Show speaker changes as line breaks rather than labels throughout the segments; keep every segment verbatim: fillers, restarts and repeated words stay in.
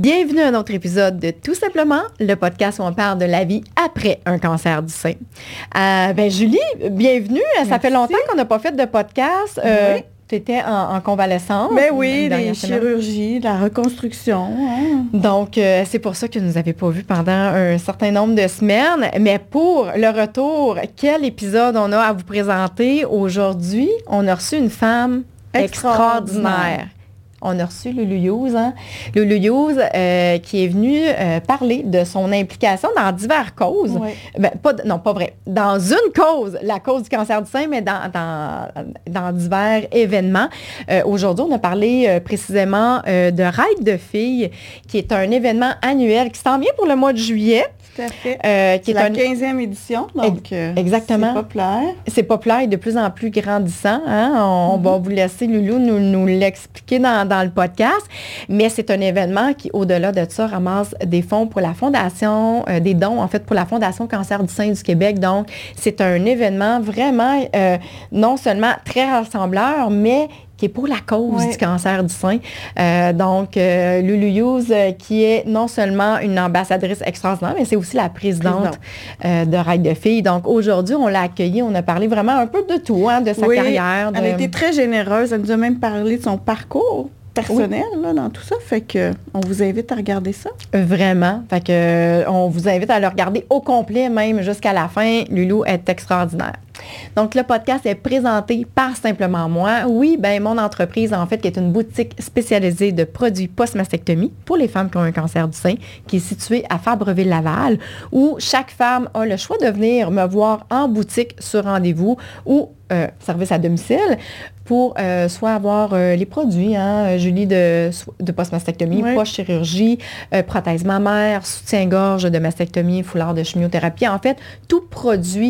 Bienvenue à un autre épisode de Tout simplement, le podcast où on parle de la vie après un cancer du sein. Euh, ben Julie, bienvenue.
Merci.
Ça fait longtemps qu'on n'a pas fait de podcast. Euh,
oui.
Tu étais en, en convalescence.
Ben oui, les chirurgies, la reconstruction. Hein.
Donc, euh, c'est pour ça que nous n'avez pas vu pendant un certain nombre de semaines. Mais pour le retour, quel épisode on a à vous présenter aujourd'hui? On a reçu une femme extraordinaire. extraordinaire. On a reçu Lulu Hughes, hein? Lulu Hughes euh, qui est venue euh, parler de son implication dans diverses causes.
Oui.
Ben, pas, non, pas vrai. Dans une cause, la cause du cancer du sein, mais dans, dans, dans divers événements. Euh, aujourd'hui, on a parlé euh, précisément euh, de Ride de filles, qui est un événement annuel qui s'en vient pour le mois de juillet.
Tout à fait.
Euh, qui
c'est
est
la
un...
quinzième édition, donc euh,
exactement.
C'est populaire.
C'est populaire et de plus en plus grandissant. Hein? On mm-hmm. va vous laisser, Loulou, nous, nous l'expliquer dans, dans le podcast. Mais c'est un événement qui, au-delà de ça, ramasse des fonds pour la Fondation, euh, des dons, en fait, pour la Fondation Cancer du sein du Québec. Donc, c'est un événement vraiment, euh, non seulement très rassembleur, mais qui est pour la cause oui. du cancer du sein. Euh, donc, euh, Lulu Hughes, euh, qui est non seulement une ambassadrice extraordinaire, mais c'est aussi la présidente euh, de Ride de filles. Donc, aujourd'hui, on l'a accueillie, on a parlé vraiment un peu de tout, hein, de sa
oui,
carrière. De...
Elle a été très généreuse, elle nous a même parlé de son parcours personnel oui. là, dans tout ça. Fait que on vous invite à regarder ça.
Vraiment. Fait que euh, on vous invite à le regarder au complet, même jusqu'à la fin. Lulu est extraordinaire. Donc, le podcast est présenté par Simplement Moi. Oui, ben mon entreprise, en fait, qui est une boutique spécialisée de produits post-mastectomie pour les femmes qui ont un cancer du sein, qui est située à Fabreville-Laval, où chaque femme a le choix de venir me voir en boutique sur rendez-vous ou euh, service à domicile pour euh, soit avoir euh, les produits, hein, Julie, de, de post-mastectomie, oui. post-chirurgie, euh, prothèse mammaire, soutien-gorge de mastectomie, foulard de chimiothérapie. En fait, tout produit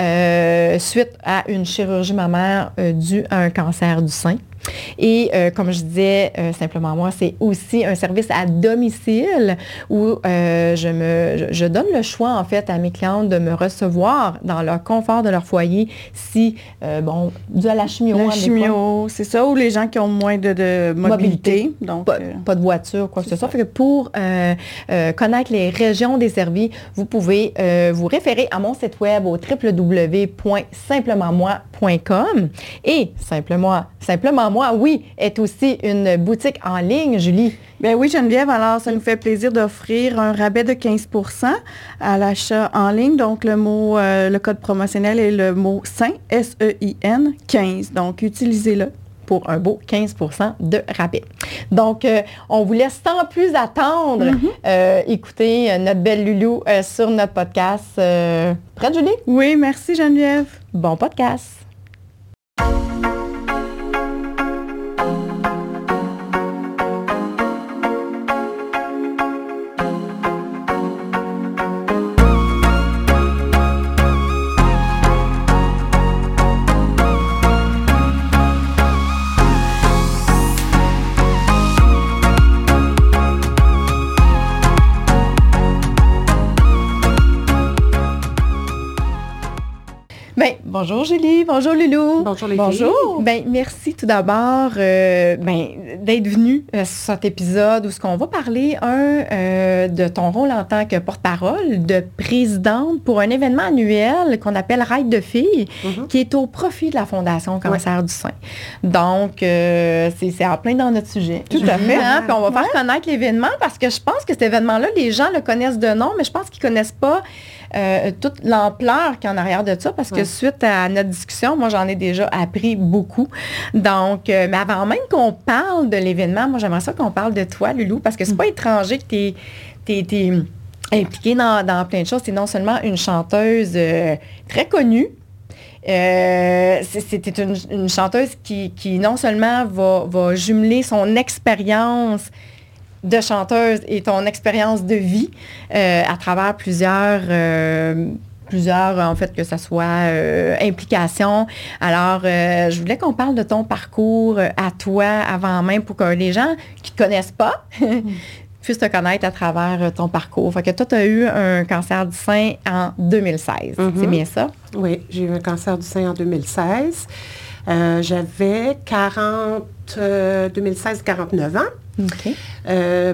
euh, suite à une chirurgie mammaire euh, due à un cancer du sein. Et euh, comme je disais, euh, Simplement Moi, c'est aussi un service à domicile où euh, je, me, je, je donne le choix, en fait, à mes clientes de me recevoir dans leur confort de leur foyer si, euh, bon, dû à la chimio.
La
hein,
chimio, c'est ça, ou les gens qui ont moins de, de mobilité.
mobilité.
Donc,
pas,
euh,
pas de voiture, quoi que ce soit. Fait que pour euh, euh, connaître les régions desservies, vous pouvez euh, vous référer à mon site web au w w w point simplement moi point com. Et Simplement, Simplement Moi, oui, est aussi une boutique en ligne, Julie.
Bien oui, Geneviève, alors ça nous fait plaisir d'offrir un rabais de quinze pour cent à l'achat en ligne. Donc, le mot, euh, le code promotionnel est le mot SEIN, S E I N, quinze. Donc, utilisez-le.
Pour un beau quinze pour cent de rabais. Donc, euh, on vous laisse sans plus attendre mm-hmm. euh, écouter euh, notre belle Loulou euh, sur notre podcast. Euh, prête, Julie?
Oui, merci Geneviève.
Bon podcast. Bien, bonjour Julie, bonjour Loulou.
Bonjour les
Bonjour.
filles.
Bien, merci tout d'abord euh, ben, d'être venue euh, sur cet épisode où ce qu'on va parler, un, euh, de ton rôle en tant que porte-parole, de présidente pour un événement annuel qu'on appelle Ride de filles, mm-hmm. qui est au profit de la Fondation Cancer ouais. du sein. Donc, euh, c'est, c'est en plein dans notre sujet.
Tout à fait.
Hein? Puis on va ouais. faire connaître l'événement parce que je pense que cet événement-là, les gens le connaissent de nom, mais je pense qu'ils ne connaissent pas Euh, toute l'ampleur qu'il y a en arrière de ça, parce que ouais. suite à notre discussion, moi, j'en ai déjà appris beaucoup. Donc, euh, mais avant même qu'on parle de l'événement, moi, j'aimerais ça qu'on parle de toi, Loulou, parce que c'est mm. pas étranger que tu es impliquée dans, dans plein de choses. Tu es non seulement une chanteuse euh, très connue, Euh, c'était une, une chanteuse qui, qui non seulement va, va jumeler son expérience de chanteuse et ton expérience de vie euh, à travers plusieurs, euh, plusieurs, en fait, que ce soit euh, implications. Alors, euh, je voulais qu'on parle de ton parcours à toi avant même pour que les gens qui ne te connaissent pas puissent te connaître à travers ton parcours. Fait que toi, tu as eu un cancer du sein en deux mille seize. Mm-hmm. C'est bien ça?
Oui, j'ai eu un cancer du sein en deux mille seize. Euh, j'avais quarante, euh, deux mille seize, quarante-neuf ans.
OK.
Euh,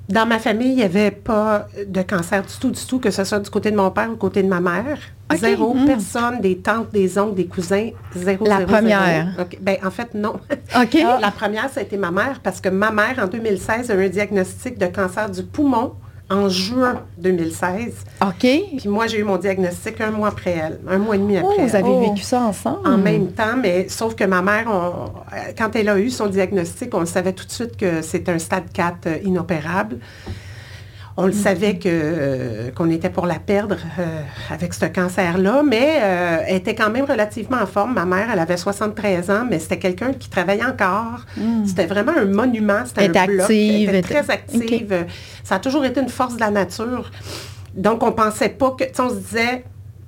Dans ma famille, il n'y avait pas de cancer du tout, du tout, que ce soit du côté de mon père ou du côté de ma mère.
Okay.
Zéro,
mm.
personne, des tantes, des oncles, des cousins, zéro,
La
zéro,
première.
zéro. Okay. Ben, en fait, non.
OK.
La première, ça a été ma mère, parce que ma mère, en deux mille seize, a eu un diagnostic de cancer du poumon en juin deux mille seize.
OK.
Puis moi, j'ai eu mon diagnostic un mois après elle, un mois et demi après
oh,
elle.
vous avez
Oh.
vécu ça ensemble?
En même temps, mais sauf que ma mère, on, quand elle a eu son diagnostic, on le savait tout de suite que c'était un stade quatre euh, inopérable. On le mm-hmm. savait que, euh, qu'on était pour la perdre euh, avec ce cancer-là, mais euh, elle était quand même relativement en forme. Ma mère, elle avait soixante-treize ans, mais c'était quelqu'un qui travaillait encore. Mm. C'était vraiment un monument, c'était
elle
un
était
bloc.
Active,
elle était très active. Okay. Ça a toujours été une force de la nature. Donc, on pensait pas que... On se disait...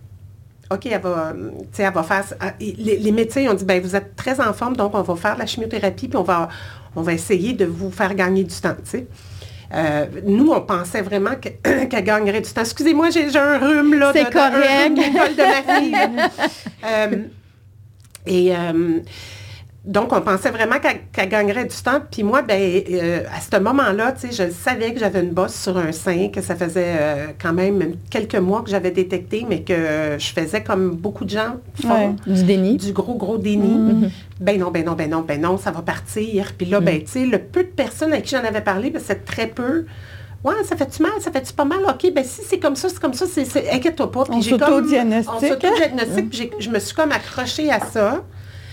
OK, elle va, elle va faire... Les, les médecins ont dit, bien, vous êtes très en forme, donc on va faire la chimiothérapie, puis on va, on va essayer de vous faire gagner du temps, tu sais. Euh, nous, on pensait vraiment que, qu'elle gagnerait du temps. Excusez-moi, j'ai, j'ai un rhume, là.
C'est
de,
correct.
De, un rhume d'école de ma fille. euh, et... Euh, Donc, on pensait vraiment qu'elle, qu'elle gagnerait du temps. Puis moi, ben, euh, à ce moment-là, tu sais, je savais que j'avais une bosse sur un sein, que ça faisait euh, quand même quelques mois que j'avais détecté, mais que euh, je faisais comme beaucoup de gens font.
Ouais, du déni.
Du gros, gros déni. Mm-hmm. Ben non, ben non, ben non, ben non, ça va partir. Puis là, mm-hmm. ben, tu sais, le peu de personnes à qui j'en avais parlé, ben, c'est très peu. Ouais, ça fait-tu mal? Ça fait-tu pas mal? OK, ben si c'est comme ça, c'est comme ça, c'est, c'est, inquiète-toi pas. Puis
on
j'ai
s'auto-diagnostique.
On s'auto-diagnostique, puis je me suis comme accrochée à ça.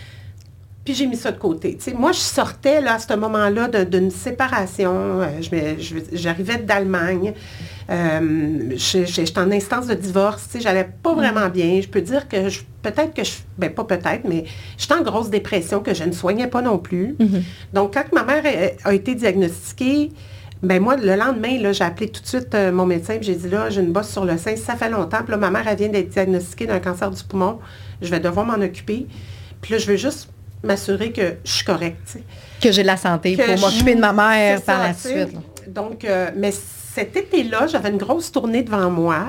Puis j'ai mis ça de côté. T'sais, moi, je sortais là, à ce moment-là de, d'une séparation. Euh, je, je, j'arrivais d'Allemagne. Euh, je, j'étais en instance de divorce. J'allais pas vraiment bien. Je peux dire que je, peut-être que je... Ben, pas peut-être, mais j'étais en grosse dépression que je ne soignais pas non plus. Mm-hmm. Donc, quand ma mère a, a été diagnostiquée, ben moi, le lendemain, là, j'ai appelé tout de suite euh, mon médecin et j'ai dit, là, j'ai une bosse sur le sein. Ça fait longtemps. Puis là, ma mère, elle vient d'être diagnostiquée d'un cancer du poumon. Je vais devoir m'en occuper. Puis là, je veux juste m'assurer que je suis correcte. T'sais.
Que j'ai de la santé que pour je, m'occuper de ma mère par ça, la suite. Là.
Donc, euh, mais cet été-là, j'avais une grosse tournée devant moi.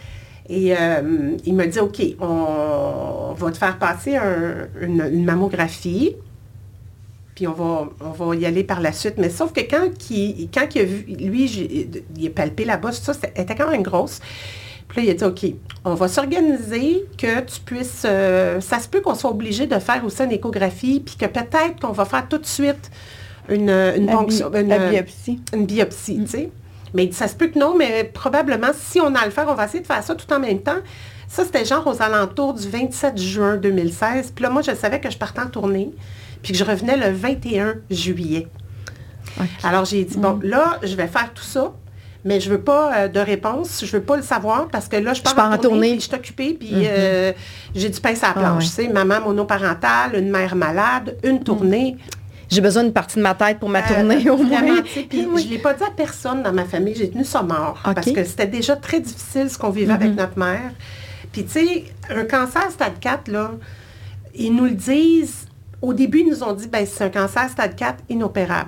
Et euh, il m'a dit, OK, on, on va te faire passer un, une, une mammographie. Puis on va, on va y aller par la suite. Mais sauf que quand, il, quand il a vu, lui, il a palpé la bosse, ça, elle était quand même grosse. Puis là, il a dit, OK, on va s'organiser que tu puisses... Euh, ça se peut qu'on soit obligé de faire aussi une échographie, puis que peut-être qu'on va faire tout de suite une, une
la
ponction...
Bi-
une,
la biopsie.
Une biopsie, mm. tu sais. Mais ça se peut que non, mais probablement, si on a à le faire, on va essayer de faire ça tout en même temps. Ça, c'était genre aux alentours du vingt-sept juin deux mille seize. Puis là, moi, je savais que je partais en tournée, puis que je revenais le vingt et un juillet. Okay. Alors, j'ai dit, mm. bon, là, je vais faire tout ça. Mais je veux pas euh, de réponse, je veux pas le savoir parce que là, je pars, je pars en, en tournée, puis je suis occupée, puis mm-hmm. euh, j'ai du pain sur la planche. Ah, ouais. Tu sais, maman monoparentale, une mère malade, une tournée.
J'ai besoin d'une partie de ma tête pour ma tournée, euh, au moins.
Puis oui. Je l'ai pas dit à personne dans ma famille, j'ai tenu ça mort. Okay. Parce que c'était déjà très difficile ce qu'on vivait mm-hmm. avec notre mère. Puis tu sais, un cancer stade quatre, là, ils nous le disent, au début, ils nous ont dit, ben c'est un cancer stade quatre inopérable.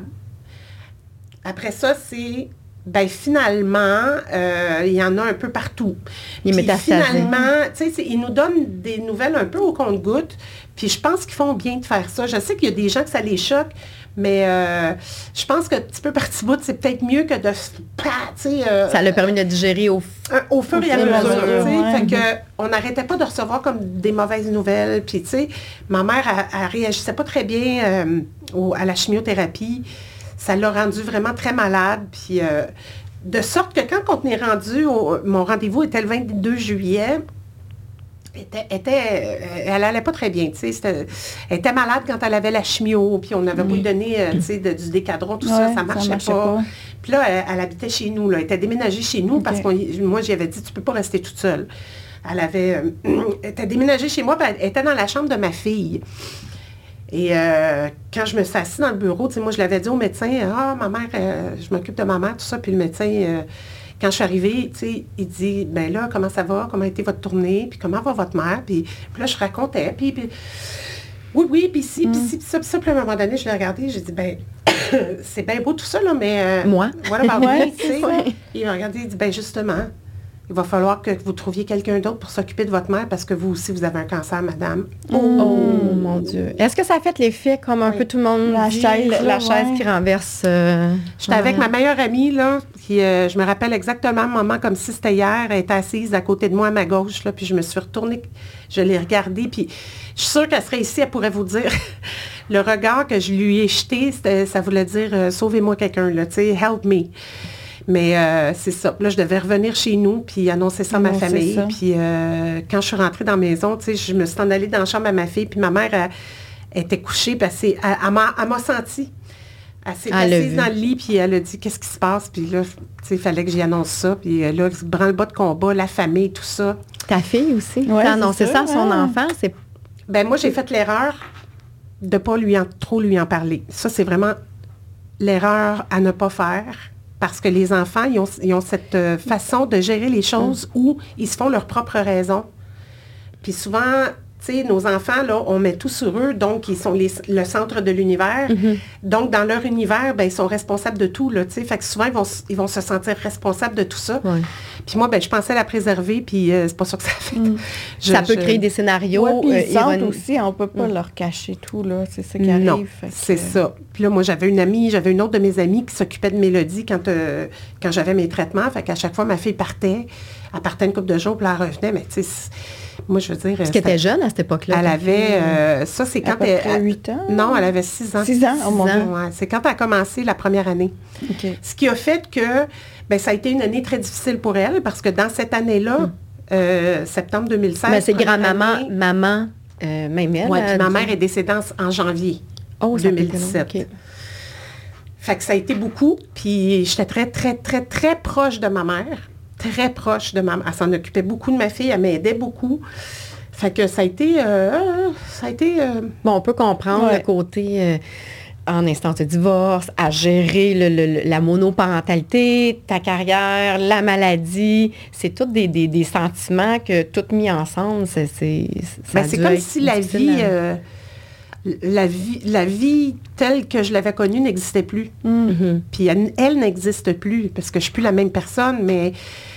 Après ça, c'est... Ben finalement, euh, il y en a un peu partout.
Il est métastasé.
Finalement, tu sais, ils nous donnent des nouvelles un peu au compte-gouttes. Puis je pense qu'ils font bien de faire ça. Je sais qu'il y a des gens que ça les choque, mais euh, je pense que petit peu par petit bout, c'est peut-être mieux que de... Tu sais... Euh,
ça l'a permis de digérer au,
euh, au fur et à mesure. Ouais. Fait que on n'arrêtait pas de recevoir comme des mauvaises nouvelles. Puis tu sais, ma mère, elle, elle réagissait pas très bien euh, au, à la chimiothérapie. Ça l'a rendu vraiment très malade. Puis, euh, de sorte que quand on est rendu, au, mon rendez-vous était le vingt-deux juillet, était, était, elle n'allait pas très bien. Elle était malade quand elle avait la chimio, puis on avait mmh. voulu donner euh, de, du décadron, tout ouais, ça, ça ne marchait, marchait pas. pas. Puis là, elle, elle habitait chez nous. Là. Elle était déménagée chez nous okay. parce que moi, j'y avais dit, tu ne peux pas rester toute seule. Elle avait, euh, elle était déménagée chez moi, puis elle était dans la chambre de ma fille. Et euh, quand je me suis assise dans le bureau, moi, je l'avais dit au médecin, « Ah, ma mère, euh, je m'occupe de ma mère, tout ça. » Puis le médecin, euh, quand je suis arrivée, il dit, « Ben là, comment ça va? Comment a été votre tournée? Puis comment va votre mère? » Puis, puis là, je racontais. Puis, puis oui, oui, puis si, mm. puis si, puis ça. Puis ça, puis à un moment donné, je l'ai regardé, j'ai dit, « Ben, c'est bien beau tout ça, là, mais... Euh,
Moi?
Voilà, par ouais, tu sais. Ouais. Il m'a regardé, il dit, « Ben justement, il va falloir que vous trouviez quelqu'un d'autre pour s'occuper de votre mère parce que vous aussi, vous avez un cancer, madame.
Oh, oh mon Dieu. Est-ce que ça a fait l'effet comme un oui. peu tout le monde
la
dit,
chaise,
la, la
ouais.
chaise qui renverse? Euh,
J'étais avec ma meilleure amie, là, qui, euh, je me rappelle exactement le moment comme si c'était hier. Elle était assise à côté de moi, à ma gauche, là, puis je me suis retournée, je l'ai regardée, puis je suis sûre qu'elle serait ici, elle pourrait vous dire... Le regard que je lui ai jeté, ça voulait dire euh, « Sauvez-moi quelqu'un, là, tu sais, help me ». Mais euh, c'est ça. Là, je devais revenir chez nous puis annoncer ça à ma annoncer famille. Ça. Puis euh, quand je suis rentrée dans la maison, tu sais, je me suis en allée dans la chambre à ma fille. Puis ma mère elle, elle était couchée. Puis elle, elle, elle, m'a, elle m'a sentie. Elle s'est elle assise dans le lit. Puis elle a dit « Qu'est-ce qui se passe? » Puis là, tu sais, il fallait que j'y annonce ça. Puis là, branle-bas de combat, la famille, tout ça.
Ta fille aussi?
Ouais,
t'as annoncé ça à son
ouais.
enfant? C'est...
Ben moi, j'ai fait l'erreur de ne pas lui en, trop lui en parler. Ça, c'est vraiment l'erreur à ne pas faire. Parce que les enfants, ils ont, ils ont cette euh, façon de gérer les choses mmh. où ils se font leurs propres raisons. Puis souvent, tu sais, nos enfants, là, on met tout sur eux, donc ils sont les, le centre de l'univers. Mmh. Donc, dans leur univers, ben, ils sont responsables de tout, là, tu sais. Fait que souvent, ils vont, ils vont se sentir responsables de tout ça. Ouais. Puis moi, ben, je pensais la préserver, puis euh, c'est pas ça que ça fait.
Mmh. Je, ça peut je... créer des scénarios.
Ouais, puis ils
euh,
sentent vont... aussi, on peut pas mmh. leur cacher tout, là. C'est ça qui arrive.
Non,
fait que...
c'est ça. Puis là, moi, j'avais une amie, j'avais une autre de mes amies qui s'occupait de Mélodie quand, euh, quand j'avais mes traitements. Fait qu'à chaque fois, ma fille partait. Elle partait une couple de jours, puis elle revenait. Mais tu sais, moi, je veux dire...
Est-ce qu'elle était jeune à cette époque-là?
Elle avait... Euh, ça, c'est quand elle...
À huit ans?
Non, elle avait six ans.
six ans? Oh mon Dieu.
Ouais, c'est quand elle a commencé la première année.
Okay.
Ce qui a fait que... Bien, ça a été une année très difficile pour elle, parce que dans cette année-là, mm. euh, septembre deux mille seize...
Mais c'est grand-maman, année, maman, euh, même elle.
Oui, puis ma mère est décédée en janvier oh, deux mille dix-sept. Okay. Fait que ça a été beaucoup, puis j'étais très, très, très, très proche de ma mère. Très proche de ma mère. Elle s'en occupait beaucoup de ma fille, elle m'aidait beaucoup. Fait que ça a été... Euh, ça a été... Euh,
bon, on peut comprendre ouais. le côté... Euh, en instance de divorce, à gérer le, le, la monoparentalité, ta carrière, la maladie. C'est tous des, des, des sentiments que, tout mis ensemble, c'est... C'est,
ben, c'est comme si la vie, à... euh, la vie... La vie telle que je l'avais connue n'existait plus. Mm-hmm. Puis elle, elle n'existe plus, parce que je ne suis plus la même personne, mais...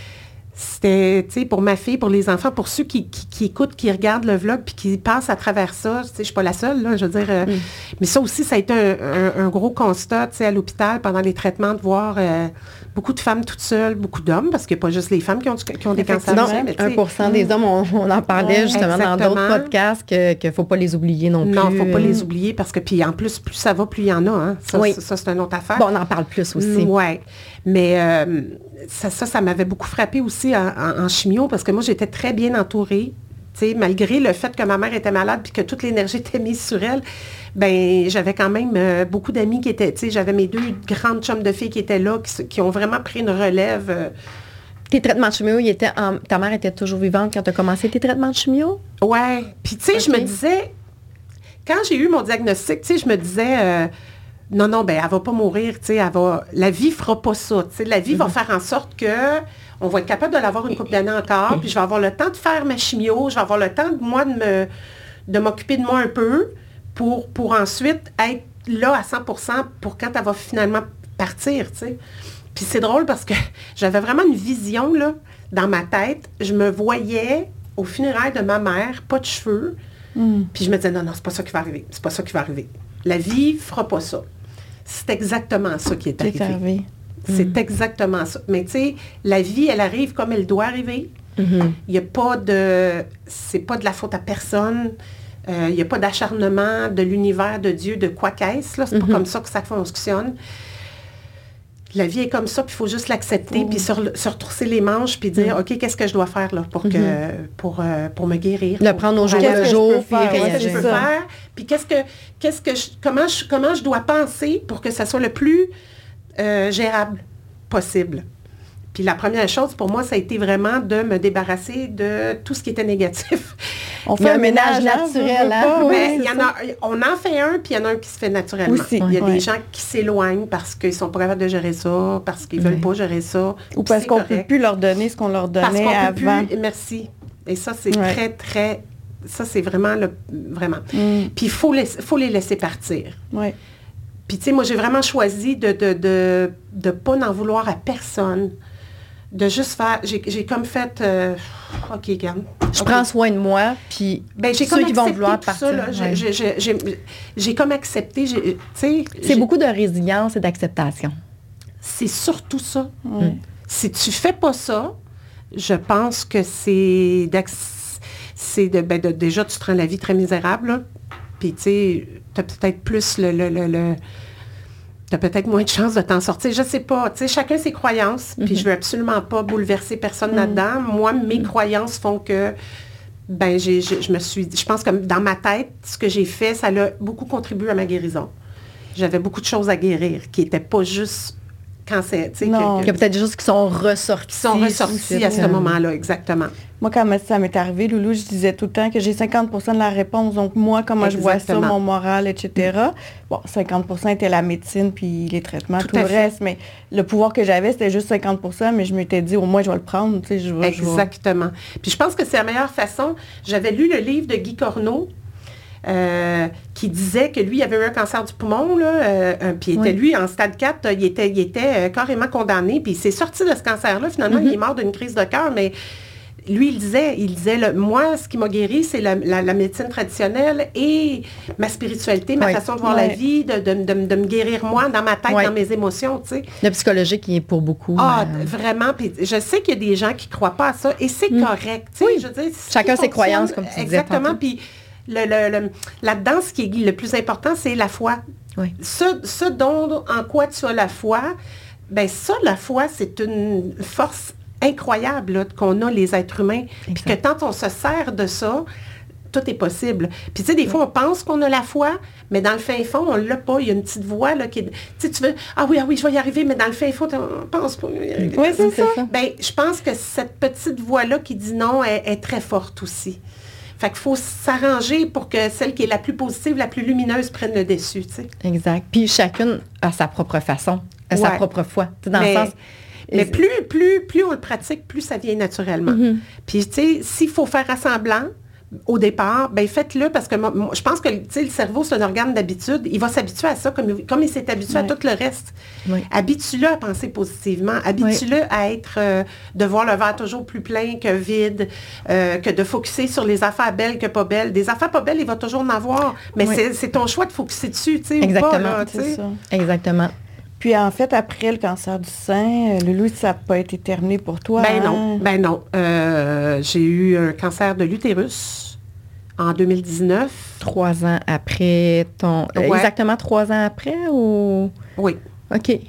C'était, tu sais, pour ma fille, pour les enfants, pour ceux qui, qui, qui écoutent, qui regardent le vlog, puis qui passent à travers ça. Tu sais, je suis pas la seule, là, je veux dire. Euh, mm. Mais ça aussi, ça a été un, un, un gros constat, tu sais, à l'hôpital, pendant les traitements, de voir euh, beaucoup de femmes toutes seules, beaucoup d'hommes, parce qu'il n'y a pas juste les femmes qui ont, qui ont des cancers.
Non, un pour cent des hommes, on, on en parlait ouais, justement exactement. Dans d'autres podcasts, qu'il ne faut pas les oublier non plus.
Non, il ne faut pas les oublier, parce que, puis en plus, plus ça va, plus il y en a, hein. Ça, oui. ça, ça c'est une autre affaire.
Bon, on en parle plus aussi.
Oui. Mais euh, ça, ça, ça m'avait beaucoup frappée aussi en, en, en chimio, parce que moi, j'étais très bien entourée. T'sais, malgré le fait que ma mère était malade puis que toute l'énergie était mise sur elle, ben j'avais quand même euh, beaucoup d'amis qui étaient... J'avais mes deux grandes chums de filles qui étaient là, qui, qui ont vraiment pris une relève. Euh.
Tes traitements de chimio, il était en, ta mère était toujours vivante quand tu as commencé tes traitements de chimio?
Oui. Puis, tu sais, okay. je me disais... Quand j'ai eu mon diagnostic, tu sais, je me disais... Euh, non, non, ben elle va pas mourir, tu sais, elle va... La vie fera pas ça, tu sais. La vie mm-hmm. va faire en sorte que... On va être capable de l'avoir une couple d'années encore, puis je vais avoir le temps de faire ma chimio, je vais avoir le temps, de moi, de, me, de m'occuper de moi un peu pour, pour ensuite être là à cent pour cent pour quand elle va finalement partir, tu sais. Puis c'est drôle parce que j'avais vraiment une vision, là, dans ma tête. Je me voyais au funérailles de ma mère, pas de cheveux, mm. puis je me disais, non, non, c'est pas ça qui va arriver, c'est pas ça qui va arriver. La vie fera pas ça. C'est exactement ça qui est arrivé.
C'est arrivé.
C'est mm. exactement ça. Mais tu sais, la vie, elle arrive comme elle doit arriver. Mm-hmm. Il n'y a pas de... C'est pas de la faute à personne. Euh, il n'y a pas d'acharnement de l'univers, de Dieu, de quoi qu'est-ce. Là. C'est mm-hmm. pas comme ça que ça fonctionne. La vie est comme ça, puis il faut juste l'accepter, mm. puis se, re, se retrousser les manches, puis dire, mm. OK, qu'est-ce que je dois faire là pour, que, mm-hmm. pour, euh, pour me guérir?
Le prendre au jour le jour,
puis qu'est-ce que je peux faire? Puis qu'est-ce que, qu'est-ce que je, comment, je, comment je dois penser pour que ça soit le plus... Euh, gérable possible. Puis la première chose, pour moi, ça a été vraiment de me débarrasser de tout ce qui était négatif.
On fait un ménage naturel. Hein?
Oui, mais y en a, on en fait un, puis il y en a un qui se fait naturellement.
Aussi,
il y a
ouais.
des gens qui s'éloignent parce qu'ils sont pas capables de gérer ça, parce qu'ils ne veulent pas gérer ça.
Ou parce qu'on ne peut plus leur donner ce qu'on leur donnait
parce qu'on
avant.
Peut plus, merci. Et ça, c'est
ouais.
très, très... Ça, c'est vraiment... Le, vraiment.
Mm.
Puis il faut, faut les laisser partir.
Oui.
Puis, tu sais, moi, j'ai vraiment choisi de ne de, de, de pas n'en vouloir à personne. de juste faire, j'ai, j'ai comme fait, euh, OK, regarde.
Je
okay.
prends soin de moi, puis
ben, j'ai
ceux
comme
qui vont vouloir
tout
partir.
Ça, là,
ouais.
j'ai, j'ai, j'ai, j'ai comme accepté, j'ai, tu sais.
C'est beaucoup de résilience et d'acceptation.
C'est surtout ça.
Mm.
Si tu fais pas ça, je pense que c'est, c'est de, ben de, déjà, tu te rends la vie très misérable, là. Puis, tu sais, tu as peut-être plus le... le, le, le tu as peut-être moins de chances de t'en sortir. Je sais pas. Tu sais, chacun ses croyances. Puis, mm-hmm. je veux absolument pas bouleverser personne mm-hmm. là-dedans. Moi, mes mm-hmm. croyances font que, ben, j'ai, je, je me suis... Je pense que dans ma tête, ce que j'ai fait, ça a beaucoup contribué à ma guérison. J'avais beaucoup de choses à guérir qui n'étaient pas juste... Quand c'est, tu sais,
non, il y a peut-être des choses qui sont ressorties.
Qui sont ressorties à ce moment-là, exactement.
Moi, quand ça m'est arrivé, Loulou, je disais tout le temps que j'ai cinquante pour cent de la réponse. Donc, moi, comment exactement. Je vois ça, mon moral, et cetera. Bon, cinquante pour cent était la médecine puis les traitements, tout, tout le fait. Reste. Mais le pouvoir que j'avais, c'était juste cinquante pour cent. Mais je m'étais dit, au moins, je vais le prendre. Tu sais, je vais,
exactement. Je vais... Puis je pense que c'est la meilleure façon. J'avais lu le livre de Guy Corneau. Euh, qui disait que lui, il avait eu un cancer du poumon, là, euh, puis il était, oui. lui, en stade quatre, il était, il était euh, carrément condamné, puis il s'est sorti de ce cancer-là. Finalement, mm-hmm. il est mort d'une crise de cœur, mais lui, il disait, il disait, le, moi, ce qui m'a guéri, c'est la, la, la médecine traditionnelle et ma spiritualité, ma oui. façon de voir oui. la vie, de, de, de, de me guérir moi, dans ma tête, oui. dans mes émotions, tu sais.
Le psychologique, il est pour beaucoup.
Ah, mais... vraiment, puis je sais qu'il y a des gens qui ne croient pas à ça, et c'est mm. correct, tu sais,
oui.
je veux dire.
Chacun ses croyances, comme tu disais.
Exactement, puis Le, le, le, là-dedans, ce qui est le plus important, c'est la foi.
Oui.
Ce, ce dont, en quoi tu as la foi, bien ça, la foi, c'est une force incroyable là, qu'on a, les êtres humains. Puis que quand on se sert de ça, tout est possible. Puis tu sais, des oui. fois, on pense qu'on a la foi, mais dans le fin fond, on ne l'a pas. Il y a une petite voix là, qui est... Tu sais, tu veux... Ah oui, ah oui, je vais y arriver, mais dans le fin fond, on pense pas.
Oui, c'est, c'est ça.
Bien, je pense que cette petite voix-là qui dit non est, est très forte aussi. Fait qu'il faut s'arranger pour que celle qui est la plus positive, la plus lumineuse prenne le dessus, tu sais.
Exact. Puis chacune a sa propre façon, a ouais. sa propre foi. Dans
mais,
le sens...
mais plus, plus, plus on le pratique, plus ça vient naturellement. Mm-hmm. Puis, tu sais, s'il faut faire assemblant, au départ, bien, faites-le parce que moi, moi, je pense que le cerveau, c'est un organe d'habitude. Il va s'habituer à ça comme, comme il s'est habitué oui. à tout le reste. Oui. Habitue-le à penser positivement. Habitue-le oui. à être, euh, de voir le verre toujours plus plein que vide, euh, que de focusser sur les affaires belles que pas belles. Des affaires pas belles, il va toujours en avoir, mais oui. c'est, c'est ton choix de focusser dessus, tu sais,
exactement,
ou pas, là,
c'est ça. Exactement.
Puis, en fait, après le cancer du sein, Loulou, ça n'a pas été terminé pour toi?
Ben
hein?
non, ben non. Euh, j'ai eu un cancer de l'utérus en deux mille dix-neuf.
Trois ans après ton... Ouais. Exactement trois ans après ou...
Oui.
OK.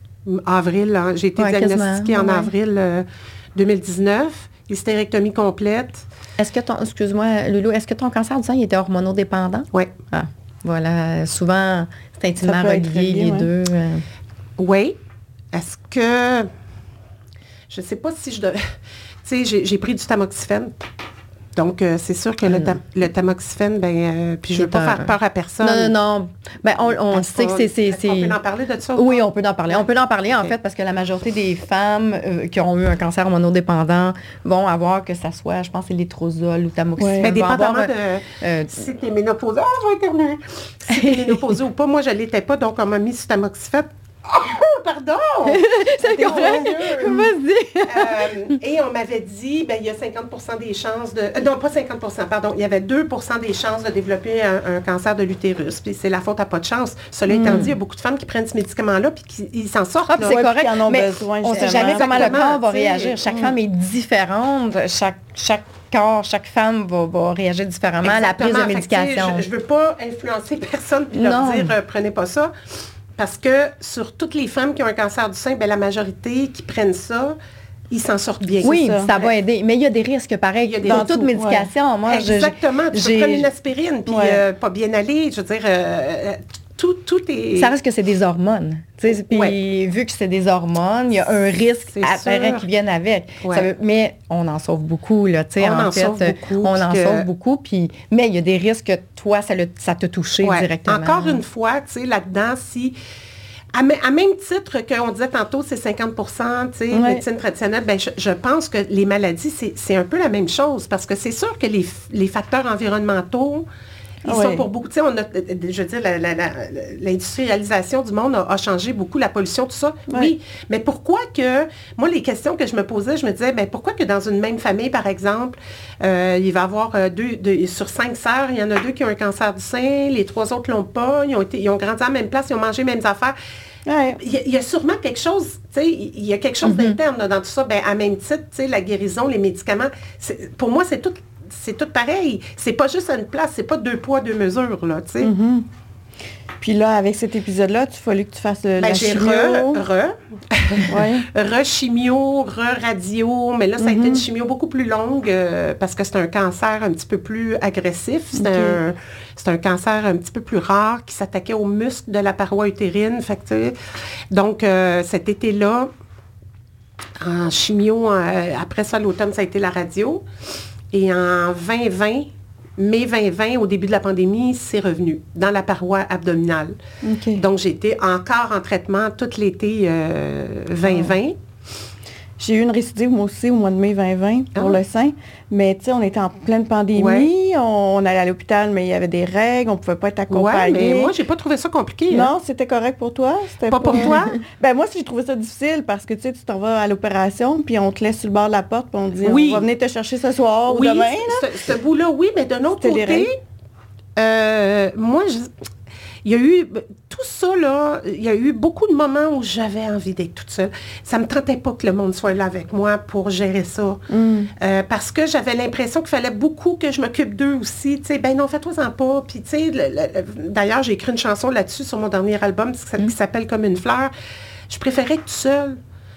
Avril, hein, j'ai été ouais, diagnostiquée en
ouais.
avril euh, deux mille dix-neuf. Hystérectomie complète.
Est-ce que ton... Excuse-moi, Loulou, est-ce que ton cancer du sein, il était hormonodépendant?
Oui.
Ah, voilà. Souvent, c'est intimement relié, les ouais. deux. Euh...
Oui. Est-ce que... Je ne sais pas si je devais... Tu sais, j'ai, j'ai pris du tamoxifène. Donc, euh, c'est sûr que mmh. le, tam- le tamoxifène, ben, euh, puis je ne veux pas un... faire peur à personne.
Non, non, non. Ben, on, on sait que c'est, c'est, c'est...
On peut en parler de ça?
Oui, on peut en parler. On peut en parler, en okay. fait, parce que la majorité des femmes euh, qui ont eu un cancer hormonodépendant vont avoir que ça soit, je pense, c'est létrozole ou tamoxifène.
Oui. Mais dépendamment avoir, de euh, si tu es ménopausée. Ah, je vais éternuer. Si tu es ménopausée ou pas. Moi, je ne l'étais pas, donc on m'a mis sur tamoxifène. Oh, pardon!
C'est correct. Vas-y.
euh, et on m'avait dit, ben, il y a cinquante pour cent des chances de... Euh, non, pas cinquante pour cent, pardon. Il y avait deux pour cent des chances de développer un, un cancer de l'utérus. Puis c'est la faute à pas de chance. Cela mm. étant dit, il y a beaucoup de femmes qui prennent ce médicament-là puis qui ils s'en sortent.
Ah,
là.
c'est
ouais,
correct,
en ont
mais
besoin,
on ne sait jamais comment le corps va réagir. Chaque mm. femme est différente. Chaque... chaque corps, chaque femme va, va réagir différemment à la prise de médication.
Je ne veux pas influencer personne puis leur
non.
dire euh, prenez pas ça. Parce que sur toutes les femmes qui ont un cancer du sein, bien, la majorité qui prennent ça, ils s'en sortent bien.
Oui, ça. ça va aider. Mais il y a des risques pareils. Il y a des dans toute tout, médication. Ouais. Moi,
exactement. Je, tu peux prendre une aspirine puis ouais. euh, pas bien aller. Je veux dire, euh, tout, tout est...
Ça reste que c'est des hormones. Puis ouais. vu que c'est des hormones, il y a un risque apparent qui viennent avec. Ouais. Ça veut, mais on en sauve beaucoup. Là,
on
en,
en
fait,
sauve beaucoup.
On en que... sauve beaucoup. Puis, mais il y a des risques que toi, ça, le, ça te touche ouais. directement.
Encore une fois, tu sais, là-dedans, si... À, m- à même titre qu'on disait tantôt, c'est cinquante pour cent, tu sais, ouais. médecine traditionnelle, ben je, je pense que les maladies, c'est, c'est un peu la même chose parce que c'est sûr que les, les facteurs environnementaux Ils
oui.
sont pour beaucoup, tu sais, on a, je veux dire, la, la, la, l'industrialisation du monde a, a changé beaucoup, la pollution, tout ça. Oui. oui. Mais pourquoi que, moi, les questions que je me posais, je me disais, ben pourquoi que dans une même famille, par exemple, euh, il va y avoir deux, deux, sur cinq sœurs, il y en a deux qui ont un cancer du sein, les trois autres l'ont pas, ils ont été, ils ont grandi à la même place, ils ont mangé les mêmes affaires. Ouais. Il, y a, il y a sûrement quelque chose, tu sais, il y a quelque chose mm-hmm. d'interne là, dans tout ça. Ben, à même titre, tu sais, la guérison, les médicaments, c'est, pour moi, c'est tout, c'est tout pareil. C'est pas juste à une place, c'est pas deux poids, deux mesures, là, tu sais.
Mm-hmm. Puis là, avec cet épisode-là, il fallait que tu fasses le,
ben,
la
j'ai
chimio.
Re, re.
ouais.
re chimio, re radio, mais là, ça mm-hmm. a été une chimio beaucoup plus longue euh, parce que c'est un cancer un petit peu plus agressif. C'est, okay. un, c'est un cancer un petit peu plus rare qui s'attaquait aux muscles de la paroi utérine. Fait que, donc, euh, cet été-là, en chimio, euh, après ça, l'automne, ça a été la radio. Et en vingt vingt, mai vingt vingt, au début de la pandémie, c'est revenu dans la paroi abdominale. Okay. Donc, j'étais encore en traitement tout l'été euh, vingt vingt.
J'ai eu une récidive, moi aussi, au mois de mai vingt vingt pour ah. le sein. Mais, tu sais, on était en pleine pandémie. Ouais. On, on allait à l'hôpital, mais il y avait des règles. On ne pouvait pas être accompagné.
Ouais, mais moi, j'ai pas trouvé ça compliqué.
Non,
hein.
c'était correct pour toi? C'était
pas, pas pour toi?
Ben moi, j'ai trouvé ça difficile parce que, tu sais, tu t'en vas à l'opération, puis on te laisse sur le bord de la porte, puis on te dit, oui. on va venir te chercher ce soir
oui,
ou demain.
Ce, ce bout-là, oui, mais d'un autre c'était côté, euh, moi, je... Il y a eu, tout ça, là, il y a eu beaucoup de moments où j'avais envie d'être toute seule. Ça ne me tentait pas que le monde soit là avec moi pour gérer ça. Mm. Euh, parce que j'avais l'impression qu'il fallait beaucoup que je m'occupe d'eux aussi. Tu sais, ben non, fais-toi-en pas. Puis, tu sais, le, le, d'ailleurs, j'ai écrit une chanson là-dessus sur mon dernier album qui mm. s'appelle Comme une fleur. Je préférais être toute seule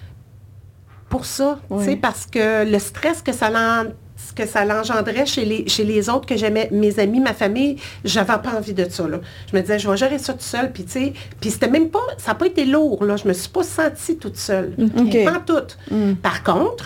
pour ça. Oui. Tu sais, parce que le stress que ça l'en... que ça l'engendrait chez les, chez les autres que j'aimais, mes amis, ma famille, j'avais pas envie de ça, là. Je me disais, je vais gérer ça toute seule, puis tu sais, puis c'était même pas, ça n'a pas été lourd, là, je me suis pas sentie toute seule, okay. Pas toute. Mm. Par contre,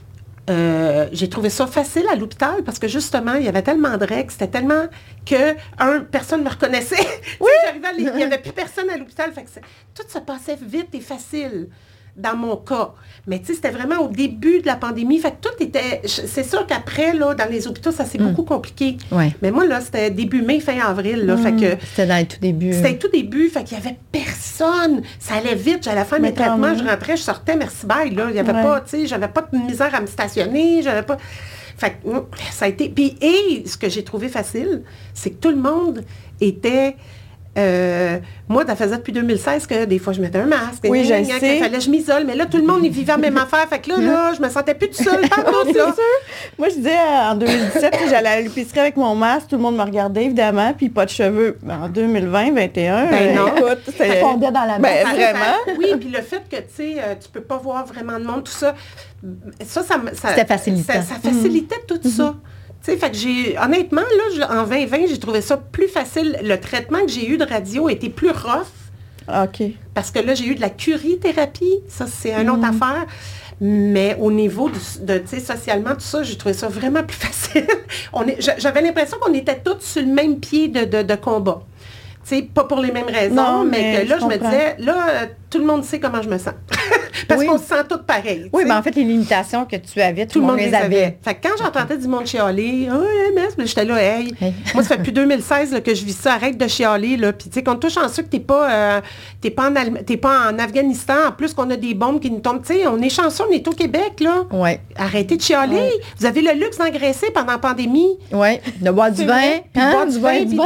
euh, j'ai trouvé ça facile à l'hôpital, parce que justement, il y avait tellement de règles, c'était tellement que, un, personne me reconnaissait. Oui! J'arrivais à les, il n'y avait plus personne à l'hôpital, fait que tout se passait vite et facile. Dans mon cas. Mais tu sais, c'était vraiment au début de la pandémie. Fait que tout était... C'est sûr qu'après, là, dans les hôpitaux, ça s'est mm. beaucoup compliqué.
Ouais.
Mais moi, là, c'était début mai, fin avril. Là, mm. fait que,
c'était dans le tout début.
C'était le tout début. Fait qu'il n'y avait personne. Ça allait vite. J'allais faire mes traitements. Je rentrais, je sortais, merci, bye. Là. Il n'y avait ouais. pas, tu sais, j'avais pas de misère à me stationner. J'avais pas... Fait que ça a été... Puis, et ce que j'ai trouvé facile, c'est que tout le monde était... Euh, moi, ça faisait depuis deux mille seize que des fois, je mettais un masque.
Oui, je sais.
Il fallait que je m'isole. Mais là, tout le monde, il vivait la même affaire. Fait que là, là, je me sentais plus toute seule. Pas oui,
c'est sûr. Moi, je disais, en deux mille dix-sept, j'allais à l'épicerie avec mon masque. Tout le monde me regardait, évidemment. Puis pas de cheveux. Ben, en deux mille vingt, vingt et un,
ben non.
Écoute,
ça fondait dans la main.
Ben, vraiment.
Oui, puis le fait que, tu sais, euh, tu peux pas voir vraiment de monde, tout ça, ça, ça, ça,
C'était facilitant.
ça, ça facilitait mm-hmm. tout mm-hmm. ça. Tu sais, fait que j'ai, honnêtement, là, en vingt vingt, j'ai trouvé ça plus facile. Le traitement que j'ai eu de radio était plus rough.
OK.
Parce que là, j'ai eu de la curithérapie. Ça, c'est une mm. autre affaire. Mais au niveau de, de tu sais, socialement, tout ça, j'ai trouvé ça vraiment plus facile. On est, j'avais l'impression qu'on était tous sur le même pied de, de, de combat. Tu sais, pas pour les mêmes raisons, non, mais, mais que là, je, je me disais, là, tout le monde sait comment je me sens. Parce oui. qu'on se sent tous pareils.
Oui, mais ben en fait, les limitations que tu avais, tout, tout le monde, monde les avait. avait.
Fait que quand j'entendais du monde chialer, oh, M S, mais j'étais là, hey. hey. Moi, ça fait depuis deux mille seize là, que je vis ça, arrête de chialer, là. Puis, tu sais, quand toi, chanceux que t'es pas, euh, t'es pas, en Allem- t'es pas en Afghanistan, en plus qu'on a des bombes qui nous tombent. Tu sais, on est chanceux, on est au Québec, là.
Oui.
Arrêtez de chialer. Ouais. Vous avez le luxe d'engraisser pendant la pandémie.
Oui, de boire du vin.
Puis de boire du vin, puis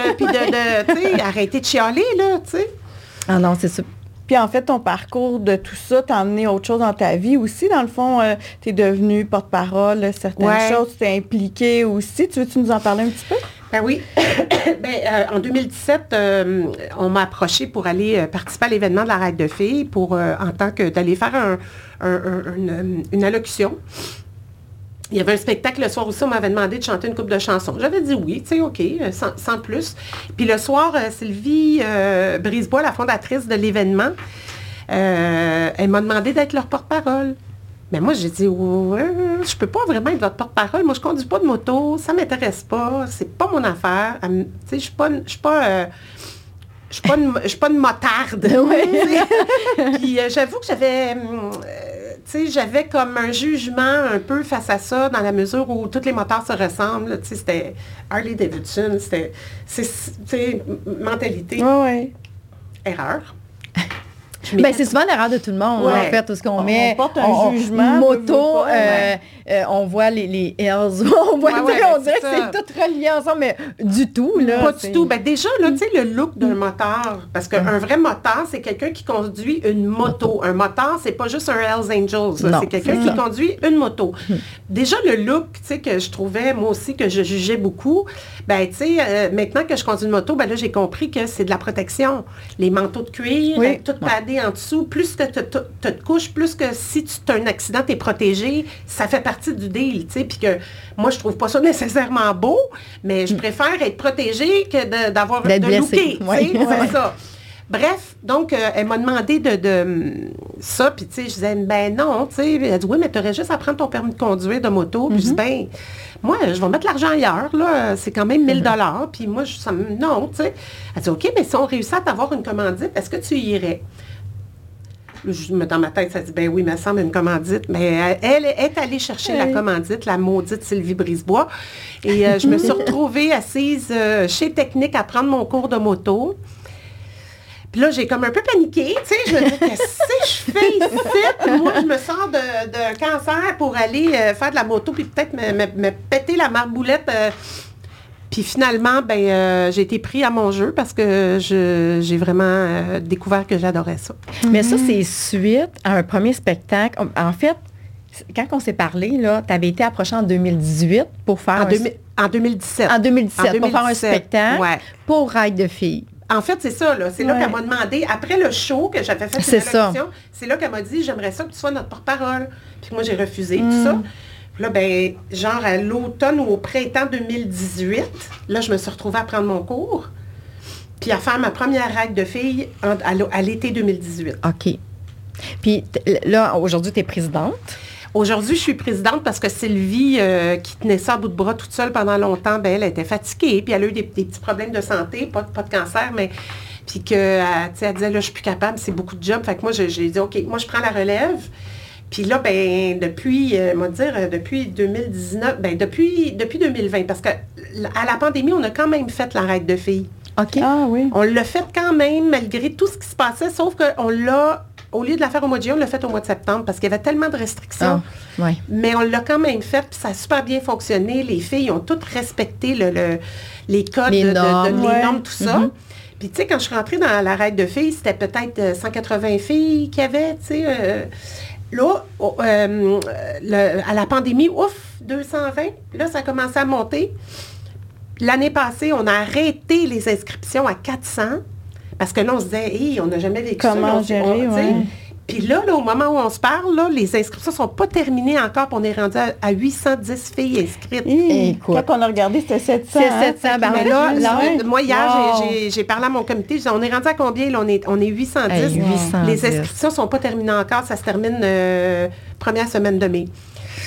de, tu sais, arrêtez de chialer, là, tu sais.
Ah non, c'est ça.
Puis en fait, ton parcours de tout ça t'a amené autre chose dans ta vie aussi. Dans le fond, euh, tu es devenue porte-parole, certaines ouais. choses, tu t'es impliquée aussi. Tu veux-tu nous en parler un petit peu?
Ben oui. ben, euh, en deux mille dix-sept, euh, on m'a approché pour aller euh, participer à l'événement de la Raide de filles pour, euh, en tant que, d'aller faire un, un, un, une, une allocution. Il y avait un spectacle le soir aussi, on m'avait demandé de chanter une couple de chansons. J'avais dit oui, tu sais, OK, sans, sans plus. Puis le soir, euh, Sylvie euh, Brisebois, la fondatrice de l'événement, euh, elle m'a demandé d'être leur porte-parole. Mais moi, j'ai dit, ouais, je peux pas vraiment être votre porte-parole. Moi, je conduis pas de moto, ça m'intéresse pas, c'est pas mon affaire. Tu sais, je suis pas, je suis pas, euh, je suis pas une, je suis pas une motarde. Puis euh, j'avoue que j'avais... Euh, sais, j'avais comme un jugement un peu face à ça, dans la mesure où tous les moteurs se ressemblent. Tu sais, c'était Harley Davidson, c'était, c'est, c'est mentalité.
Oui, oui.
Erreur.
Ben, c'est souvent l'erreur de tout le monde,
ouais.
en fait, tout ce qu'on
on,
met.
On porte un
on,
jugement.
Moto,
pas,
euh, euh, on voit les, les Hells, on, voit,
ouais, ouais,
on
ben,
dirait
c'est
que
ça.
c'est tout relié ensemble, mais du tout, là.
Pas
c'est...
du tout. Ben, déjà, là, tu sais, le look d'un moteur, parce qu'un vrai moteur, c'est quelqu'un qui conduit une moto. Un moteur, c'est pas juste un Hells Angels, là. C'est quelqu'un qui conduit une moto. Déjà, le look, tu sais, que je trouvais, moi aussi, que je jugeais beaucoup, ben, tu sais, euh, maintenant que je conduis une moto, ben là, j'ai compris que c'est de la protection. Les manteaux de cuir,
oui.
tout padé en dessous, plus que tu te couches, plus que si tu as un accident, tu es protégé, ça fait partie du deal, tu sais, puis que moi, je trouve pas ça nécessairement beau, mais je préfère être protégée que de, d'avoir
D'être
de
blessée.
looker, tu sais,
Oui.
c'est
Ouais.
ça. Bref, donc, euh, elle m'a demandé de, de ça, puis tu sais, je disais, ben non, tu sais, elle dit, oui, mais tu aurais juste à prendre ton permis de conduire de moto, puis mm-hmm. je dis, ben, moi, je vais mettre l'argent ailleurs, là, c'est quand même mille dollars, puis moi, je, ça me, non, tu sais. Elle dit, OK, mais si on réussit à t'avoir une commandite, est-ce que tu irais? Je, dans ma tête, ça dit, ben oui, il me semble une commandite. Mais elle, elle est allée chercher oui. la commandite, la maudite Sylvie Brisebois. Et euh, je me suis retrouvée assise euh, chez Technique à prendre mon cours de moto. Puis là, j'ai comme un peu paniqué, tu sais, je me dis, qu'est-ce que je fais ici? Moi, je me sors de, de cancer pour aller euh, faire de la moto, puis peut-être me, me, me péter la marboulette. Euh, Puis finalement, ben, euh, j'ai été pris à mon jeu parce que je, j'ai vraiment euh, découvert que j'adorais ça.
Mais ça, c'est suite à un premier spectacle. En fait, quand on s'est parlé, tu avais été approchée en deux mille dix-huit pour faire...
En,
un...
deux mille, en deux mille dix-sept.
En deux mille dix-sept,
en deux mille dix-sept
pour faire un spectacle
ouais.
pour Ride de filles.
En fait, c'est ça, là. C'est ouais. là qu'elle m'a demandé, après le show que j'avais fait
c'est
une élection, c'est là qu'elle m'a dit, j'aimerais ça que tu sois notre porte-parole. Puis moi, j'ai refusé mm. tout ça. Puis là, ben, genre à l'automne ou au printemps deux mille dix-huit, là, je me suis retrouvée à prendre mon cours, puis à faire ma première ride de filles en, à, à l'été deux mille dix-huit.
OK. Puis là, aujourd'hui, tu es présidente.
Aujourd'hui, je suis présidente parce que Sylvie, euh, qui tenait ça à bout de bras toute seule pendant longtemps, ben, elle était fatiguée, puis elle a eu des, des petits problèmes de santé, pas, pas de cancer, mais... Puis que, tu sais, elle disait, là, je suis plus capable, c'est beaucoup de job. Fait que moi, j'ai dit, OK, moi, je prends la relève. Puis là, ben depuis, euh, moi dire, depuis deux mille dix-neuf, ben depuis, depuis deux mille vingt, parce qu'à la pandémie, on a quand même fait la ride de filles.
OK.
Ah oui.
On l'a fait quand même, malgré tout ce qui se passait, sauf qu'on l'a, au lieu de la faire au mois de juillet, on l'a fait au mois de septembre, parce qu'il y avait tellement de restrictions.
Ah, ouais.
Mais on l'a quand même fait, puis ça a super bien fonctionné. Les filles ont toutes respecté le, le, les codes,
les normes,
de, de, de,
ouais.
les normes tout ça. Mm-hmm. Puis, tu sais, quand je suis rentrée dans la ride de filles, c'était peut-être cent quatre-vingts filles qu'il y avait, tu sais... Euh, Là, euh, le, à la pandémie, ouf, deux cent vingt. Là, ça a commencé à monter. L'année passée, on a arrêté les inscriptions à quatre cents parce que là, on se disait, hey, on n'a jamais vécu
Comment
ça.
gérer,
on,
ouais.
Puis là, là, au moment où on se parle, là, les inscriptions ne sont pas terminées encore. Puis on est rendu à, à huit cent dix filles inscrites.
Mmh, Écoute, quand on a regardé, c'était sept cents.
C'est sept cents.
Hein,
ben
mais là, là
ouais.
moi, hier,
wow.
j'ai, j'ai, j'ai parlé à mon comité. Je disais, on est rendu à combien? Là, on est, on est huit cent dix.
Hey, huit cent dix.
Les inscriptions ne sont pas terminées encore. Ça se termine euh, première semaine de mai.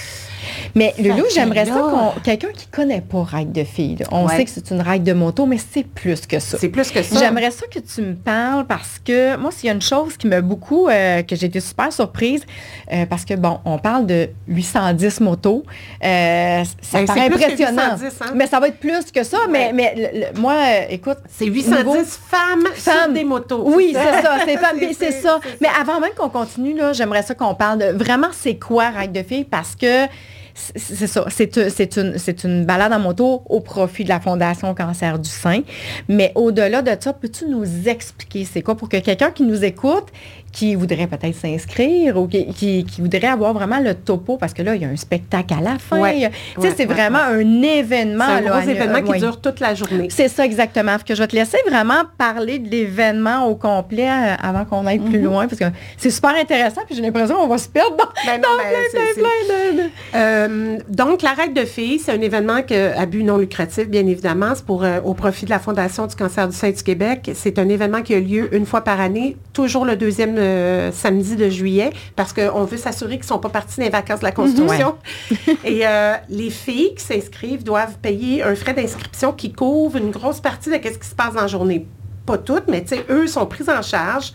Mais Loulou, j'aimerais ça qu'on... Quelqu'un qui ne connaît pas Ride de filles, là. On
ouais.
sait que c'est une ride de moto, mais c'est plus que ça.
C'est plus que ça.
J'aimerais ça que tu me parles parce que moi, s'il y a une chose qui m'a beaucoup... Euh, que j'ai été super surprise, euh, parce que, bon, on parle de huit cent dix motos. Euh, ça
ben,
paraît impressionnant.
huit cent dix, hein?
Mais ça va être plus que ça. Ouais. Mais, mais le, le, moi, euh, écoute...
C'est huit cent dix nouveau, femmes, femmes sur des motos.
Oui, c'est ça. C'est, femmes, c'est, c'est,
c'est
ça.
C'est
mais
ça.
avant même qu'on continue, là, j'aimerais ça qu'on parle de vraiment c'est quoi Ride de filles parce que c'est ça, c'est, c'est, une, c'est une balade en moto au profit de la Fondation Cancer du sein. Mais au-delà de ça, peux-tu nous expliquer c'est quoi pour que quelqu'un qui nous écoute, qui voudrait peut-être s'inscrire ou qui, qui, qui voudrait avoir vraiment le topo, parce que là, il y a un spectacle à la fin.
Ouais,
tu sais,
ouais,
c'est
ouais,
vraiment
ouais.
un événement.
C'est un
là,
gros événement
euh,
qui
ouais.
dure toute la journée.
C'est ça, exactement. Parce que je vais te laisser vraiment parler de l'événement au complet euh, avant qu'on aille mm-hmm. plus loin, parce que c'est super intéressant, puis j'ai l'impression qu'on va se perdre dans,
ben non,
dans
ben,
plein,
c'est,
plein,
c'est...
plein de...
Euh, donc, la ride de filles, c'est un événement que, à but non lucratif, bien évidemment. C'est pour, euh, au profit de la Fondation du cancer du sein du Québec. C'est un événement qui a lieu une fois par année, toujours le deuxième euh, samedi de juillet, parce qu'on veut s'assurer qu'ils ne sont pas partis dans les vacances de la construction. Mm-hmm. Et euh, les filles qui s'inscrivent doivent payer un frais d'inscription qui couvre une grosse partie de ce qui se passe dans la journée. Pas toutes, mais tu sais, eux sont pris en charge.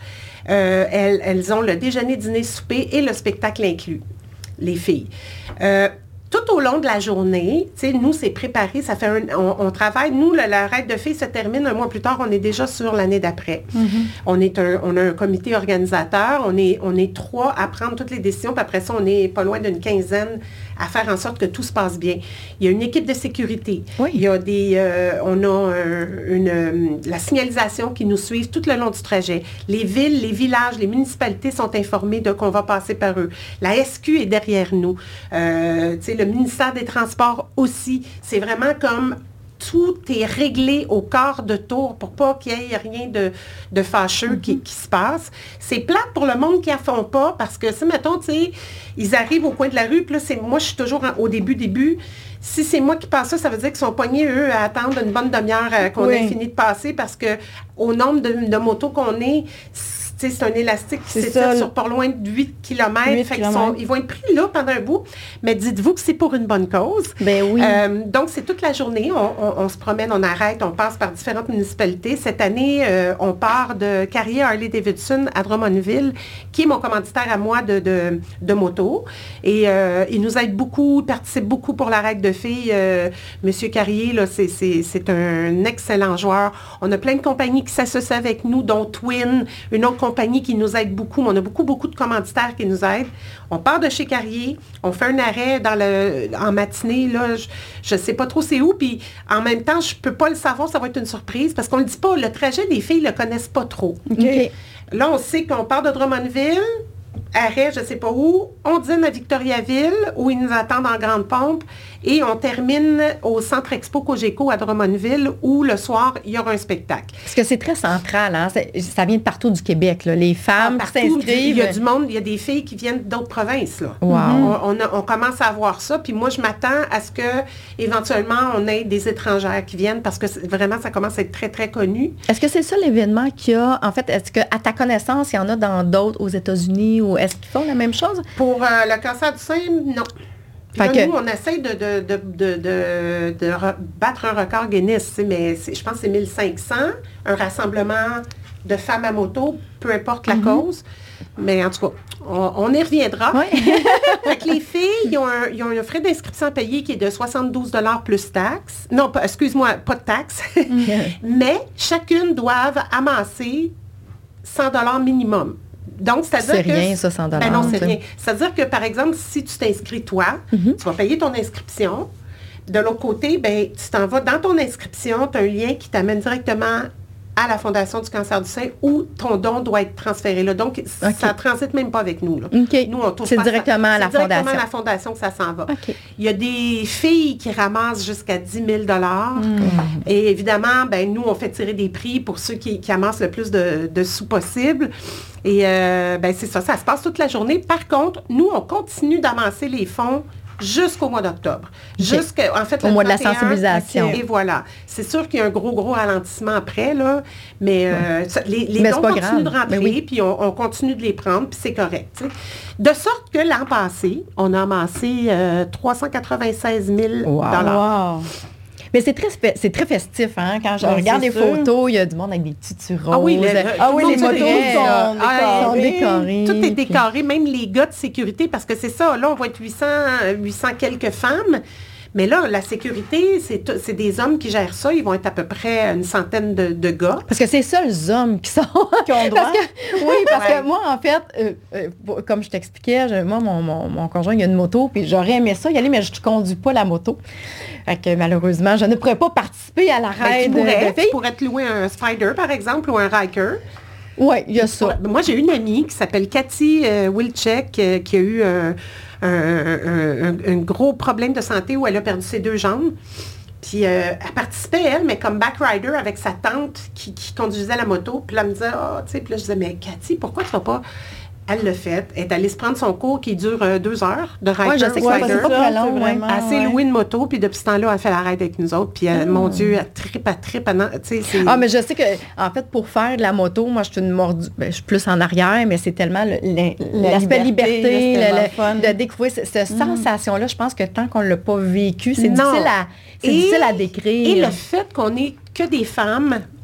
Euh, elles, elles ont le déjeuner, dîner, souper et le spectacle inclus, les filles. Euh, Tout au long de la journée, tu sais, nous, c'est préparé, ça fait un, on, on travaille, nous, le, la raid de filles se termine un mois plus tard, on est déjà sur l'année d'après. Mm-hmm. On est un, on a un comité organisateur, on est, on est trois à prendre toutes les décisions, puis après ça, on est pas loin d'une quinzaine à faire en sorte que tout se passe bien. Il y a une équipe de sécurité. Oui. Il y a des, euh, on a un, une, la signalisation qui nous suit tout le long du trajet. Les villes, les villages, les municipalités sont informées de qu'on va passer par eux. La S Q est derrière nous. Euh, tu sais, le ministère des Transports aussi. C'est vraiment comme tout est réglé au quart de tour pour pas qu'il y ait rien de, de fâcheux mm-hmm. qui, qui se passe. C'est plate pour le monde qui en font pas parce que si, mettons, tu sais, ils arrivent au coin de la rue, puis là, c'est, moi, je suis toujours en, au début, début. Si c'est moi qui passe ça, ça veut dire qu'ils sont pognés, eux, à attendre une bonne demi-heure euh, qu'on oui. ait fini de passer parce que au nombre de, de motos qu'on est, c'est un élastique qui s'étire sur pas loin de huit kilomètres. Fait qu'ils sont, ils vont être pris là pendant un bout. Mais dites-vous que c'est pour une bonne cause.
Ben oui.
Euh, donc, c'est toute la journée. On, on, on se promène, on arrête, on passe par différentes municipalités. Cette année, euh, on part de Carrier Harley-Davidson à Drummondville, qui est mon commanditaire à moi de, de, de moto. Et euh, il nous aide beaucoup, il participe beaucoup pour la raid de filles. Euh, Monsieur Carrier, là, c'est, c'est, c'est un excellent joueur. On a plein de compagnies qui s'associent avec nous, dont Twin, une autre compagnie qui nous aide beaucoup. On a beaucoup, beaucoup de commanditaires qui nous aident. On part de chez Carrier, on fait un arrêt dans le, en matinée, là, je ne sais pas trop c'est où, puis en même temps, je ne peux pas le savoir, ça va être une surprise, parce qu'on ne le dit pas, le trajet des filles ne le connaissent pas trop.
Okay.
Là, on sait qu'on part de Drummondville, arrêt, je ne sais pas où, on dîne à Victoriaville, où ils nous attendent en grande pompe, et on termine au Centre Expo Cogeco à Drummondville, où le soir, il y aura un spectacle.
Parce que c'est très central, hein? Ça vient de partout du Québec, là. Les femmes
ah,
qui s'inscrivent.
Il y a du monde, il y a des filles qui viennent d'autres provinces, là.
Wow.
On, on, a, on commence à voir ça, puis moi, je m'attends à ce que, éventuellement, on ait des étrangères qui viennent, parce que vraiment, ça commence à être très, très connu.
Est-ce que c'est ça l'événement qu'il y a? En fait, est-ce qu'à ta connaissance, il y en a dans d'autres aux États-Unis, ou est-ce qu'ils font la même chose?
Pour euh, le cancer du sein, non. Là, que... nous, on essaie de, de, de, de, de, de battre un record Guinness, mais je pense que c'est mille cinq cents, un rassemblement de femmes à moto, peu importe la mm-hmm. cause. Mais en tout cas, on, on y reviendra. Oui. Fait que les filles, ils ont, un, ils ont un frais d'inscription à payer qui est de soixante-douze dollars plus taxes. Non, pas, excuse-moi, pas de taxes. Mm-hmm. Mais chacune doivent amasser cent dollars minimum. Donc, c'est-à-dire
c'est
que...
rien, ça, cent dollars.
Ben non, c'est rien. C'est-à-dire que, par exemple, si tu t'inscris, toi, mm-hmm. tu vas payer ton inscription. De l'autre côté, ben, tu t'en vas dans ton inscription, tu as un lien qui t'amène directement à la Fondation du cancer du sein où ton don doit être transféré là. Donc, okay. ça ne transite même pas avec nous. Là.
Okay.
Nous, on touche
c'est
pas
directement
ça.
à la
c'est
Fondation.
directement à la Fondation que ça s'en va.
Okay.
Il y a des filles qui ramassent jusqu'à dix mille dollars. Mm. Et évidemment, ben, nous, on fait tirer des prix pour ceux qui, qui amassent le plus de, de sous possible. Et euh, ben, c'est ça, ça se passe toute la journée. Par contre, nous, on continue d'amasser les fonds jusqu'au mois d'octobre. Okay. Jusqu'à, en fait,
au mois de la sensibilisation.
Okay. Et voilà. C'est sûr qu'il y a un gros, gros ralentissement après, là, mais, euh, ouais. ça, les, les
mais
dons continuent
grave.
de rentrer, oui. Puis on, on continue de les prendre, puis c'est correct. T'sais. De sorte que l'an passé, on a amassé euh, trois cent quatre-vingt-seize mille dollars.
Wow. Wow. Mais c'est très, c'est très festif, hein? Quand je ouais, regarde les sûr. photos, il y a du monde avec des petits roses.
Ah oui, les,
ah oui, les motos sont,
ah,
sont décorées.
Tout est décoré, même les gars de sécurité, parce que c'est ça, là, on va être huit cents quelques femmes. Mais là, la sécurité, c'est, t- c'est des hommes qui gèrent ça. Ils vont être à peu près une centaine de, de gars.
Parce que c'est ça, les hommes qui sont...
qui ont droit.
Parce que, oui, parce ouais. que moi, en fait, euh, euh, comme je t'expliquais, je, moi, mon, mon, mon conjoint, il a une moto, puis j'aurais aimé ça y aller, mais je ne conduis pas la moto. Fait que malheureusement, je ne pourrais pas participer à la raid de filles.
Tu pourrais te louer un Spider, par exemple, ou un Riker.
Oui, il y a ça.
Pourrais, moi, j'ai une amie qui s'appelle Cathy euh, Wilczek, euh, qui a eu... Euh, Un, un, un, un gros problème de santé où elle a perdu ses deux jambes. Puis euh, elle participait, elle, mais comme backrider avec sa tante qui, qui conduisait la moto. Puis là, elle me disait, ah, oh, tu sais, puis là, je disais, mais Cathy, pourquoi tu vas pas... Elle l'a fait. Elle est allée se prendre son cours qui dure euh, deux heures de rider.
Oui, je sais que c'est pas très long. Vraiment,
elle s'est ouais. louée une moto, puis depuis ce temps-là, elle fait la ride avec nous autres. Puis, euh, mmh. mon Dieu, elle tripe, elle tripe. Elle, c'est...
Ah, mais je sais que, en fait, pour faire de la moto, moi, je suis une mordue. Ben, je suis plus en arrière, mais c'est tellement le, le, la l'aspect liberté, liberté le, le fun. De découvrir cette, cette mmh. sensation-là. Je pense que tant qu'on ne l'a pas vécu, c'est, difficile à, c'est difficile à décrire.
Et le fait qu'on n'ait que des femmes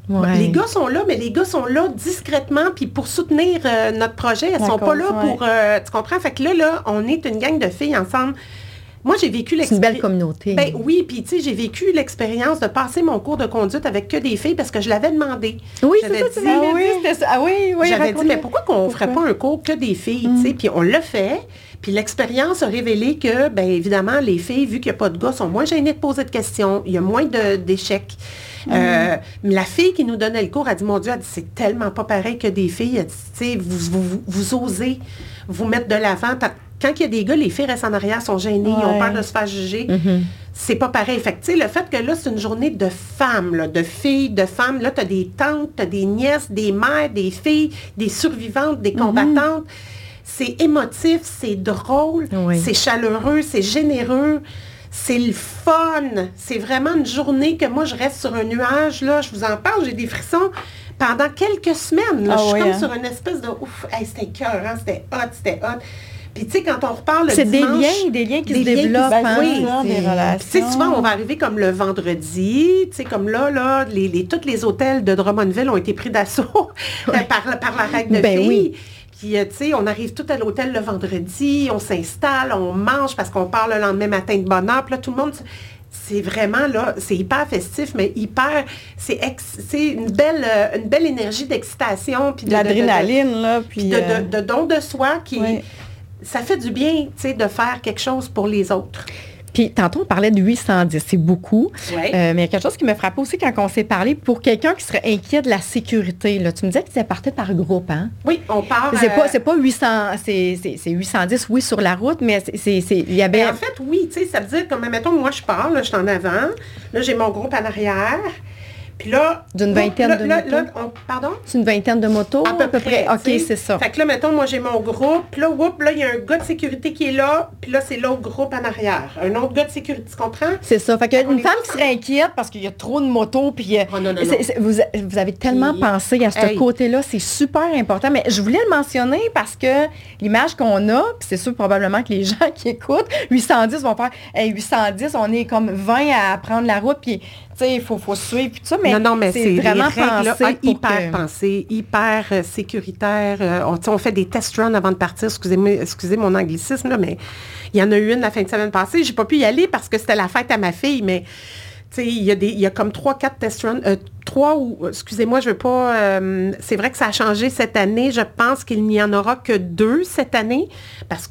Ouais.
Les gars sont là, mais les gars sont là discrètement, puis pour soutenir euh, notre projet, elles
La
sont
cause,
pas là
ouais.
pour... euh, tu comprends? Fait que là, là, on est une gang de filles ensemble. Moi, j'ai vécu l'expérience...
C'est une belle communauté.
Ben oui, puis tu sais, j'ai vécu l'expérience de passer mon cours de conduite avec que des filles parce que je l'avais demandé.
Oui,
J'avais
c'est ça, tu
dit-
m'avais
Ah
dit,
oui.
c'était ça. Ah oui, oui,
J'avais dit,
raconte-le.
mais pourquoi qu'on ne ferait pas un cours que des filles, tu sais? Puis on l'a fait. Puis l'expérience a révélé que, bien évidemment, les filles, vu qu'il n'y a pas de gars, sont moins gênées de poser de questions. Il y a moins de- d'échecs. Euh, mais la fille qui nous donnait le cours a dit, mon Dieu, elle dit, c'est tellement pas pareil que des filles. Elle dit, tu sais, vous, vous, vous, vous osez vous mettre de l'avant. Par- Quand il y a des gars, les filles restent en arrière, sont gênées, ils ont
Ouais.
peur de se faire juger.
Mhm.
C'est pas pareil. Fait que, tu sais, le fait que là, c'est une journée de femmes, là, de filles, de femmes. Là, tu as des tantes, tu as des nièces, des mères, des filles, des survivantes, des combattantes. C'est émotif, c'est drôle,
Oui.
c'est chaleureux, c'est généreux. C'est le fun. C'est vraiment une journée que moi, je reste sur un nuage. Là, je vous en parle, j'ai des frissons pendant quelques semaines. Là,
Ah
je suis
oui,
comme
hein?
sur une espèce de ouf. Hey, c'était écœurant, c'était hot, c'était hot. Puis tu sais, quand on reparle le
C'est des
dimanche,
liens, des liens qui
des
se
liens qui se-
développent.
ben
hein.
oui,
ça, des
C'est-
relations.
tu sais, souvent, on va arriver comme le vendredi, tu sais, comme là, là, les, les, tous les hôtels de Drummondville ont été pris d'assaut euh, par, par la règle de
Ben
filles.
oui.
Puis, euh, tu sais, on arrive tout à l'hôtel le vendredi, on s'installe, on mange parce qu'on part le lendemain matin de bonne heure. Puis là, tout le monde, c'est vraiment, là, c'est hyper festif, mais hyper, c'est ex- c'est une belle, euh, une belle énergie d'excitation. Puis
De
de- de- de- de-
l'adrénaline, là,
puis
puis...
de,
euh,
de, de don de soi qui...
oui.
Ça fait du bien, tu sais, de faire quelque chose pour les autres.
Puis tantôt, on parlait de huit cent dix, c'est beaucoup.
Ouais.
Euh, mais il y a quelque chose qui me frappait aussi quand on s'est parlé, pour quelqu'un qui serait inquiet de la sécurité. Là, tu me disais que ça partait par groupe, hein?
Oui, on part...
C'est
euh,
pas, c'est pas huit cents, c'est, c'est, c'est huit cent dix, oui, sur la route, mais c'est, c'est, c'est- il y avait...
Ben, en fait, oui, tu sais, ça veut dire, comme, mettons, moi, je pars, là, je suis en avant, là, j'ai mon groupe en arrière, puis là...
D'une
là,
vingtaine
là,
de
là,
motos.
là, on- pardon?
C'est une vingtaine de motos, à peu, près. OK,
tu sais.
c'est ça.
Fait que là, mettons, moi, j'ai mon groupe, puis là, whoop, là, il y a un gars de sécurité qui est là, puis là, c'est l'autre groupe en arrière. Un autre gars de sécurité, tu comprends?
C'est ça. Fait
Fait qu'on
qu'une
est
femme
tous
qui serait inquiète parce qu'il y a trop de motos, puis... euh,
Oh, non, non,
c'est-
non.
c'est- vous, vous avez tellement
Puis,
pensé à ce
hey.
côté-là, c'est super important. Mais je voulais le mentionner parce que l'image qu'on a, puis c'est sûr probablement que les gens qui écoutent, huit cent dix vont faire hey, huit cent dix, on est comme vingt à prendre la route, puis tu sais, il faut, faut suivre, puis tout ça. Mais,
non, non, mais c'est
vraiment
des règles, là,
pensé
ah,
pour
hyper
que-
pensées, hyper euh, sécuritaires. Euh, on, tu sais, on fait des test runs avant de partir. Excusez-moi, excusez mon anglicisme, là, mais il y en a eu une la fin de semaine passée. J'ai pas pu y aller parce que c'était la fête à ma fille, mais tu sais, il y a des, il y a comme trois, quatre test runs. Euh, trois ou, excusez-moi, je veux pas... euh, c'est vrai que ça a changé cette année. Je pense qu'il n'y en aura que deux cette année parce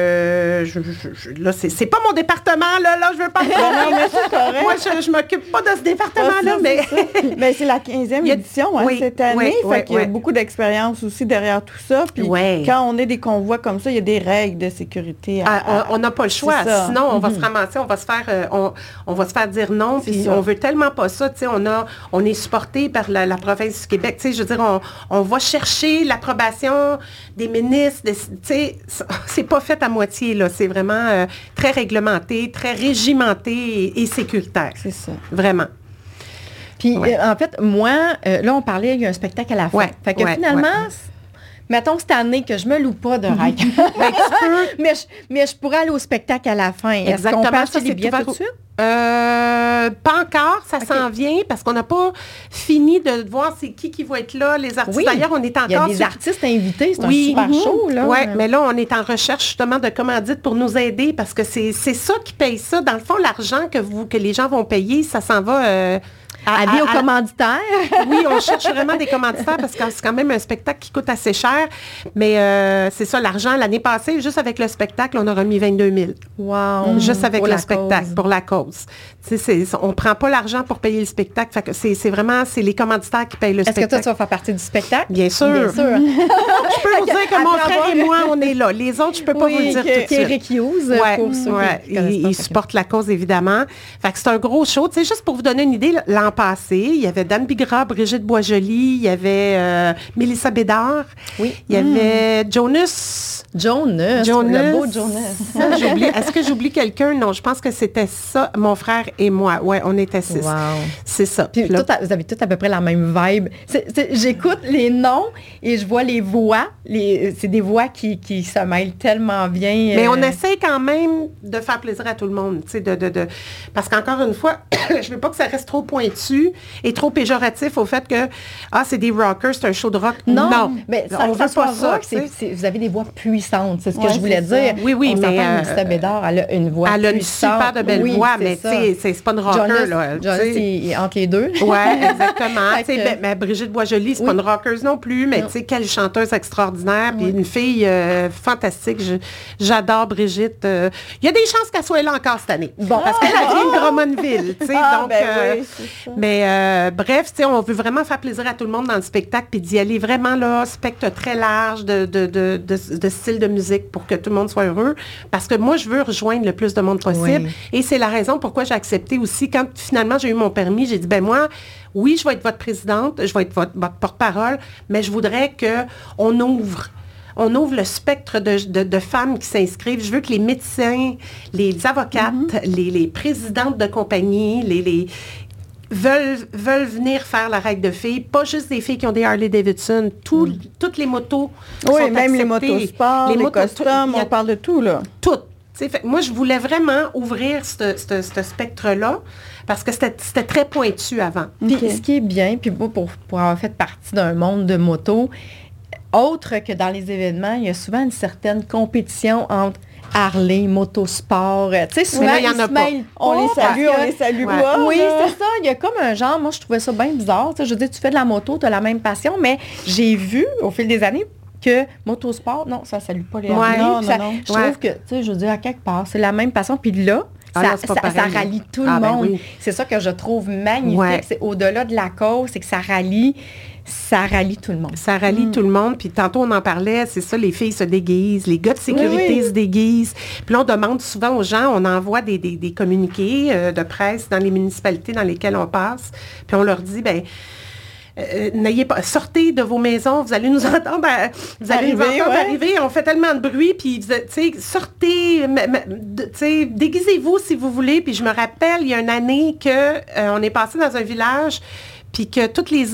que je, je- je- là, c'est, c'est pas mon département, là. Là, je veux pas...
Non, mais c'est correct.
Moi, je, je m'occupe pas de ce département-là,
Ah,
mais...
c'est ça. Ben, c'est la quinzième
Il y a-
édition hein,
oui,
cette année.
oui,
fait
oui,
qu'il y a
oui.
beaucoup d'expérience aussi derrière tout ça. Puis
Ouais.
quand on est des convois comme ça, il y a des règles de sécurité. à-
Ah, on on n'a pas le choix.
C'est ça.
Sinon, on va se ramasser, on va se faire, euh, on, on va se faire dire non.
C'est
Puis
ça.
on veut tellement pas ça. Tu sais, on a, on est supporté par la, la province du Québec. Tu sais, je veux dire, on, on va chercher l'approbation des ministres. de- tu sais, c'est pas fait à moitié là. C'est vraiment euh, très réglementé, très régimenté et, et sécuritaire.
C'est ça.
Vraiment.
Puis,
Ouais.
euh, en fait, moi, euh, là, on parlait, il y a un spectacle à la fin.
Ouais,
Fait que
ouais,
finalement,
ouais.
c- mettons cette année que je me loue pas de règles.
Ben, tu peux-
mais, je, mais je pourrais aller au spectacle à la fin. Est-ce qu'on
Exactement,
peut
ça,
acheter
c'est
les billets
ouvert
tout de
au-
suite?
Euh, pas encore, ça s'en vient parce qu'on n'a pas fini de voir c'est qui qui va être là, les artistes.
Oui.
D'ailleurs, on est encore
Il y a des
sur-
artistes invités, c'est
Oui.
un super
Mhm.
show, là.
Ouais, mais là, on est en recherche justement de commandites pour nous aider parce que c'est c'est ça qui paye ça. Dans le fond, l'argent que vous que les gens vont payer, ça s'en va euh, à,
Avis
à-
aux
à-
commanditaires.
oui, on cherche vraiment des commanditaires parce que c'est quand même un spectacle qui coûte assez cher. Mais euh, c'est ça, l'argent, l'année passée, juste avec le spectacle, on a remis vingt-deux mille.
Wow.
Juste avec
Pour
le
la
spectacle,
cause.
pour la cause. Tu sais, c'est- on ne prend pas l'argent pour payer le spectacle. Fait que c'est c'est vraiment, c'est les commanditaires qui payent le
Est-ce que
spectacle.
toi, tu vas faire partie du spectacle?
Bien sûr.
Bien sûr.
Je peux vous dire que mon
Après
frère
avoir-
et moi, on est là. Les autres, je peux pas
Oui,
vous le dire
que-
tout de suite.
qu'Éric Hughes,
Ouais,
pour ceux qui
ouais.
qui connaissent
Il,
pas,
il
fait que-
supporte la cause, évidemment. Fait que c'est un gros show. Tu sais, juste pour vous donner une idée, l'an passé, il y avait Dan Bigra, Brigitte Boisjoli, il y avait euh, Mélissa Bédard,
Oui.
il y avait Jonas.
Jonas.
Jonas.
Le beau Jonas.
Ça, j'oublie. Est-ce que j'oublie quelqu'un? Non, je pense que c'était ça, mon frère et moi. Ouais, on était six.
Wow.
C'est ça.
Puis
Puis là-
tout à- vous avez tous à peu près la même vibe. C'est- c'est- J'écoute les noms et je vois les voix. Les, c'est des voix qui, qui se mêlent tellement bien.
Mais
euh,
on essaie quand même de faire plaisir à tout le monde, tu sais, de, de, de- parce qu'encore une fois, je veux pas que ça reste trop pointu, pointu et trop péjoratif au fait que, ah, c'est des rockers, c'est un show de rock.
Non,
non.
mais ça,
on veut
ça
pas ça.
Rock, c'est, c'est, vous avez des voix puissantes, c'est ce que
ouais,
je voulais dire.
Oui, oui,
on
mais...
Euh, Mélissa Bédard, elle a une voix
Elle a une
puissante.
super de belle
oui,
voix,
c'est
mais tu sais, c'est, c'est pas une rocker,
Jonas,
là.
Jonas, c'est entre les deux.
Oui, exactement.
que...
ben, ben, Brigitte Boisjoli, c'est oui. pas une rockeuse non plus, mais tu sais, quelle chanteuse extraordinaire, puis oui. une fille euh, fantastique. Je, j'adore Brigitte. Il euh, y a des chances qu'elle soit là encore cette année. Bon. Parce qu'elle vient de Drummondville, tu sais.
Ah,
donc,
ben
euh,
oui,
mais euh, bref, tu sais, on veut vraiment faire plaisir à tout le monde dans le spectacle, puis d'y aller vraiment là, spectre très large de, de, de, de, de style de musique pour que tout le monde soit heureux. Parce que moi, je veux rejoindre le plus de monde possible. Oui. Et c'est la raison pourquoi j'ai accepté aussi. Quand finalement j'ai eu mon permis, j'ai dit, ben moi, oui, je vais être votre présidente, je vais être votre, votre porte-parole, mais je voudrais qu'on ouvre. On ouvre le spectre de, de, de femmes qui s'inscrivent. Je veux que les médecins, les avocates, mm-hmm. les, les présidentes de compagnie, les... les Veulent, veulent venir faire la règle de filles, pas juste des filles qui ont des Harley-Davidson, tout, mm. toutes les motos
oui,
sont
même
acceptées.
les motosports, les, les motos, costumes, on parle de tout, là.
Toutes. Fait, moi, je voulais vraiment ouvrir ce spectre-là parce que c'était, c'était très pointu avant.
Puis okay. ce qui est bien, puis moi, pour, pour avoir fait partie d'un monde de moto, autre que dans les événements, il y a souvent une certaine compétition entre Harley, motosport, tu sais, souvent,
là, il y en a pas.
On les salue, on les salue
ouais.
pas.
Oui, c'est ça. Il y a comme un genre, moi, je trouvais ça bien bizarre. Tu sais, je veux dire, tu fais de la moto, tu as la même passion, mais j'ai vu, au fil des années, que motosport, non, ça ne salue pas les
ouais,
Harley.
non,
ça,
non, non.
Je
ouais.
trouve que, tu sais, je veux dire, à quelque part, c'est la même passion. Puis là,
ah,
ça,
non,
ça, ça rallie tout ah, le monde. Ben oui. C'est ça que je trouve magnifique. Ouais. C'est au-delà de la cause, c'est que ça rallie, ça rallie tout le monde.
Ça rallie mm. tout le monde. Puis tantôt, on en parlait, c'est ça, les filles se déguisent, les gars de sécurité oui, oui. se déguisent. Puis là, on demande souvent aux gens, on envoie des, des, des communiqués euh, de presse dans les municipalités dans lesquelles on passe. Puis on leur dit, ben Euh, n'ayez pas, sortez de vos maisons, vous allez nous entendre, à, vous allez arriver, nous entendre ouais. arriver, on fait tellement de bruit, puis tu sais, sortez, tu sais, déguisez-vous si vous voulez. Puis je me rappelle, il y a une année que euh, on est passé dans un village, puis que toutes les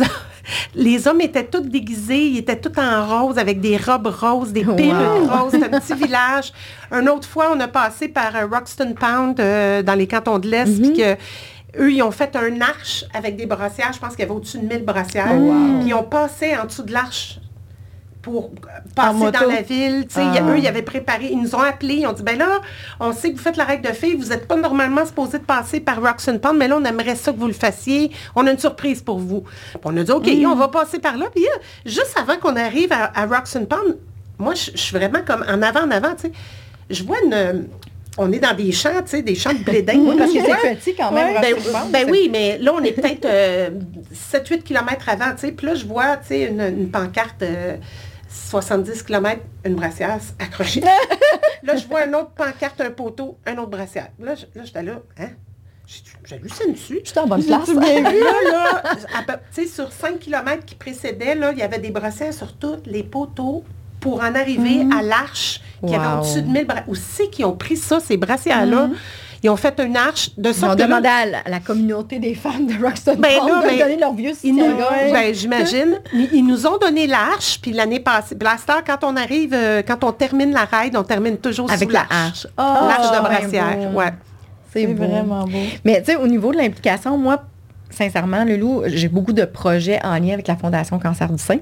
les hommes étaient tous déguisés, ils étaient tous en rose, avec des robes roses, des perruques wow. roses, c'était un petit village. Une autre fois, on a passé par euh, Roxton Pound, euh, dans les cantons de l'Est, mm-hmm. puis que eux, ils ont fait un arche avec des brassières. Je pense qu'il y avait au-dessus de mille brassières. Oh, wow. Puis ils ont passé en dessous de l'arche pour passer dans la ville. Ah. Y a, eux, ils avaient préparé. Ils nous ont appelés. Ils ont dit, ben là, on sait que vous faites la règle de filles. Vous n'êtes pas normalement supposé de passer par Roxton Pond, mais là, on aimerait ça que vous le fassiez. On a une surprise pour vous. Puis on a dit, OK, mm. on va passer par là. Puis euh, juste avant qu'on arrive à, à Roxton Pond, moi, je suis vraiment comme en avant, en avant, tu sais. Je vois une... On est dans des champs, tu sais, des champs de blé d'Inde.
Oui, parce que c'est petit quand même.
Ouais. Ben, ben oui, mais là, on est peut-être euh, sept huit kilomètres avant, tu sais. Puis là, je vois, tu sais, une, une pancarte euh, soixante-dix kilomètres, une brassière accrochée. Là, je vois une autre pancarte, un poteau, un autre brassière. Là, je, là j'étais là, hein? J'hallucine dessus.
J'étais en bonne place.
Tu bien vu, là, là tu sais, sur cinq kilomètres qui précédaient, là, il y avait des brassières sur tous les poteaux pour en arriver mmh. à l'arche qui wow. avait au-dessus de mille brassières. Où c'est qu'ils ont pris ça, ces brassières-là? Mmh. Ils ont fait une arche de sorte
que... Ils ont demandé à la, à la communauté des femmes de Roxton ben Pond de ben, donner leur vieux
ils nous, ben, j'imagine. ils, ils nous ont donné l'arche, puis l'année passée... Blaster, quand on arrive, euh, quand on termine la ride, on termine toujours
avec
sous
la l'arche.
Oh, l'arche de brassière,
ben
ouais.
C'est,
c'est vraiment beau.
Mais tu sais, au niveau de l'implication, moi, sincèrement, Loulou, j'ai beaucoup de projets en lien avec la Fondation Cancer du sein.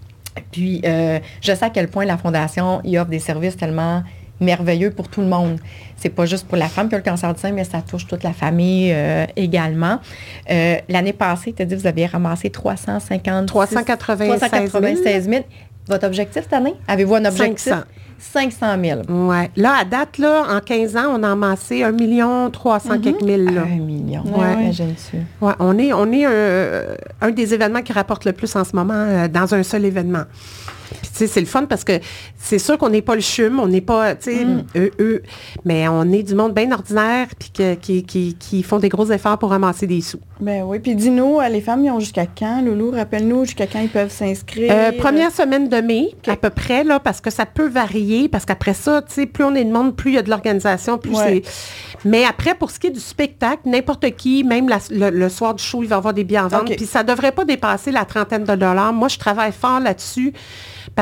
Puis, euh, je sais à quel point la Fondation y offre des services tellement merveilleux pour tout le monde. C'est pas juste pour la femme qui a le cancer du sein, mais ça touche toute la famille euh, également. Euh, l'année passée, tu as dit que vous avez ramassé trois cent cinquante...
trois cent quatre-vingt-seize mille.
Votre objectif cette année? Avez-vous un objectif?
cinq cents.
cinq cent mille.
Oui. Là, à date, là, en quinze ans, on a amassé un million trois cents mm-hmm. quelques mille. Là.
un million.
Ouais.
Ouais, imagine-tu.
Ouais, on est, on est un, un des événements qui rapporte le plus en ce moment euh, dans un seul événement. Puis, tu sais, c'est le fun parce que c'est sûr qu'on n'est pas le chum, on n'est pas, tu sais, mm. eux, eux, mais on est du monde bien ordinaire puis que, qui, qui, qui font des gros efforts pour ramasser des sous.
Ben oui. Puis dis-nous, les femmes, ils ont jusqu'à quand, Loulou? Rappelle-nous jusqu'à quand ils peuvent s'inscrire.
Euh, première semaine de mai, okay. à peu près, là, parce que ça peut varier, parce qu'après ça, tu sais, plus on est de monde, plus il y a de l'organisation, plus ouais. c'est... Mais après, pour ce qui est du spectacle, n'importe qui, même la, le, le soir du show, il va y avoir des billets en vente. Okay. Puis ça ne devrait pas dépasser la trentaine de dollars. Moi, je travaille fort là-dessus parce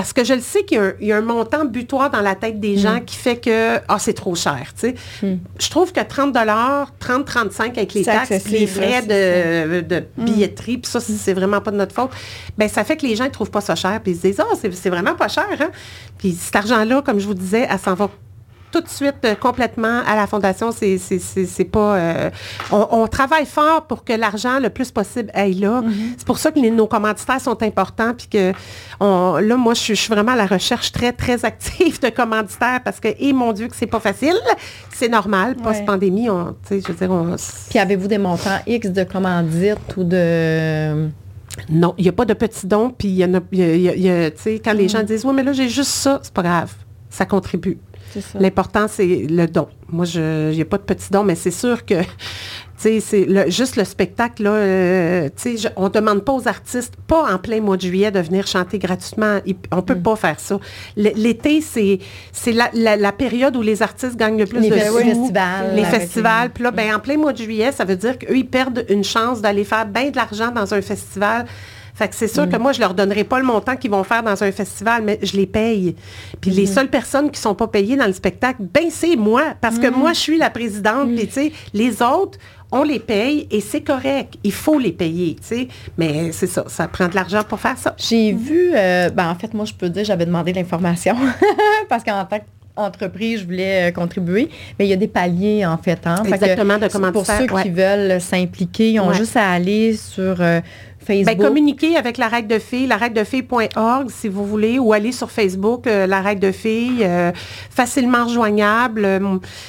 parce que je le sais qu'il y a un, il y a un montant butoir dans la tête des gens mm. qui fait que, ah, c'est trop cher, tu sais. Mm. Je trouve que trente dollars, trente, trente-cinq avec les c'est taxes, les frais de, de billetterie, puis ça, c'est vraiment pas de notre faute, bien, ça fait que les gens ne trouvent pas ça cher, puis ils se disent, ah, oh, c'est, c'est vraiment pas cher, hein. Puis cet argent-là, comme je vous disais, elle s'en va tout de suite euh, complètement à la Fondation. C'est, c'est, c'est, c'est pas... Euh, on, on travaille fort pour que l'argent, le plus possible, aille là. Mm-hmm. C'est pour ça que les, nos commanditaires sont importants. Puis que, on, là, moi, je, je suis vraiment à la recherche très, très active de commanditaires parce que, et mon Dieu, que c'est pas facile. C'est normal. Post-pandémie, on, tu sais, je veux dire... On,
Puis avez-vous des montants X de commandites ou de...
Non, il n'y a pas de petits dons. Puis il y en a... Y a, y a, y a tu sais, quand mm. les gens disent, oui, mais là, j'ai juste ça, c'est pas grave. Ça contribue. L'important, c'est le don. Moi, je n'y a pas de petit don, mais c'est sûr que, tu sais, c'est le, juste le spectacle, là, euh, tu sais, on ne demande pas aux artistes, pas en plein mois de juillet, de venir chanter gratuitement. On ne peut mm. pas faire ça. L'été, c'est, c'est la, la, la période où les artistes gagnent le plus
les
de
sous. Les festivals.
Les festivals. Puis là, ben, en plein mois de juillet, ça veut dire qu'eux, ils perdent une chance d'aller faire bien de l'argent dans un festival. Fait que c'est sûr mm. que moi, je leur donnerai pas le montant qu'ils vont faire dans un festival, mais je les paye. Puis mm. les seules personnes qui sont pas payées dans le spectacle, ben c'est moi, parce mm. que moi, je suis la présidente. Mm. Puis tu sais, les autres, on les paye et c'est correct. Il faut les payer, tu sais. Mais c'est ça, ça prend de l'argent pour faire ça.
J'ai vu, euh, ben en fait, moi, je peux dire, j'avais demandé l'information parce qu'en tant qu'entreprise, je voulais euh, contribuer. Mais il y a des paliers, en fait. Hein?
Exactement,
fait que,
de comment
pour
faire.
ceux
ouais.
qui veulent s'impliquer, ils ont ouais. juste à aller sur euh, Facebook.
Bien, communiquer avec la règle de filles, la règle de filles point org, si vous voulez, ou aller sur Facebook, euh, la règle de filles, euh, facilement rejoignable. Euh,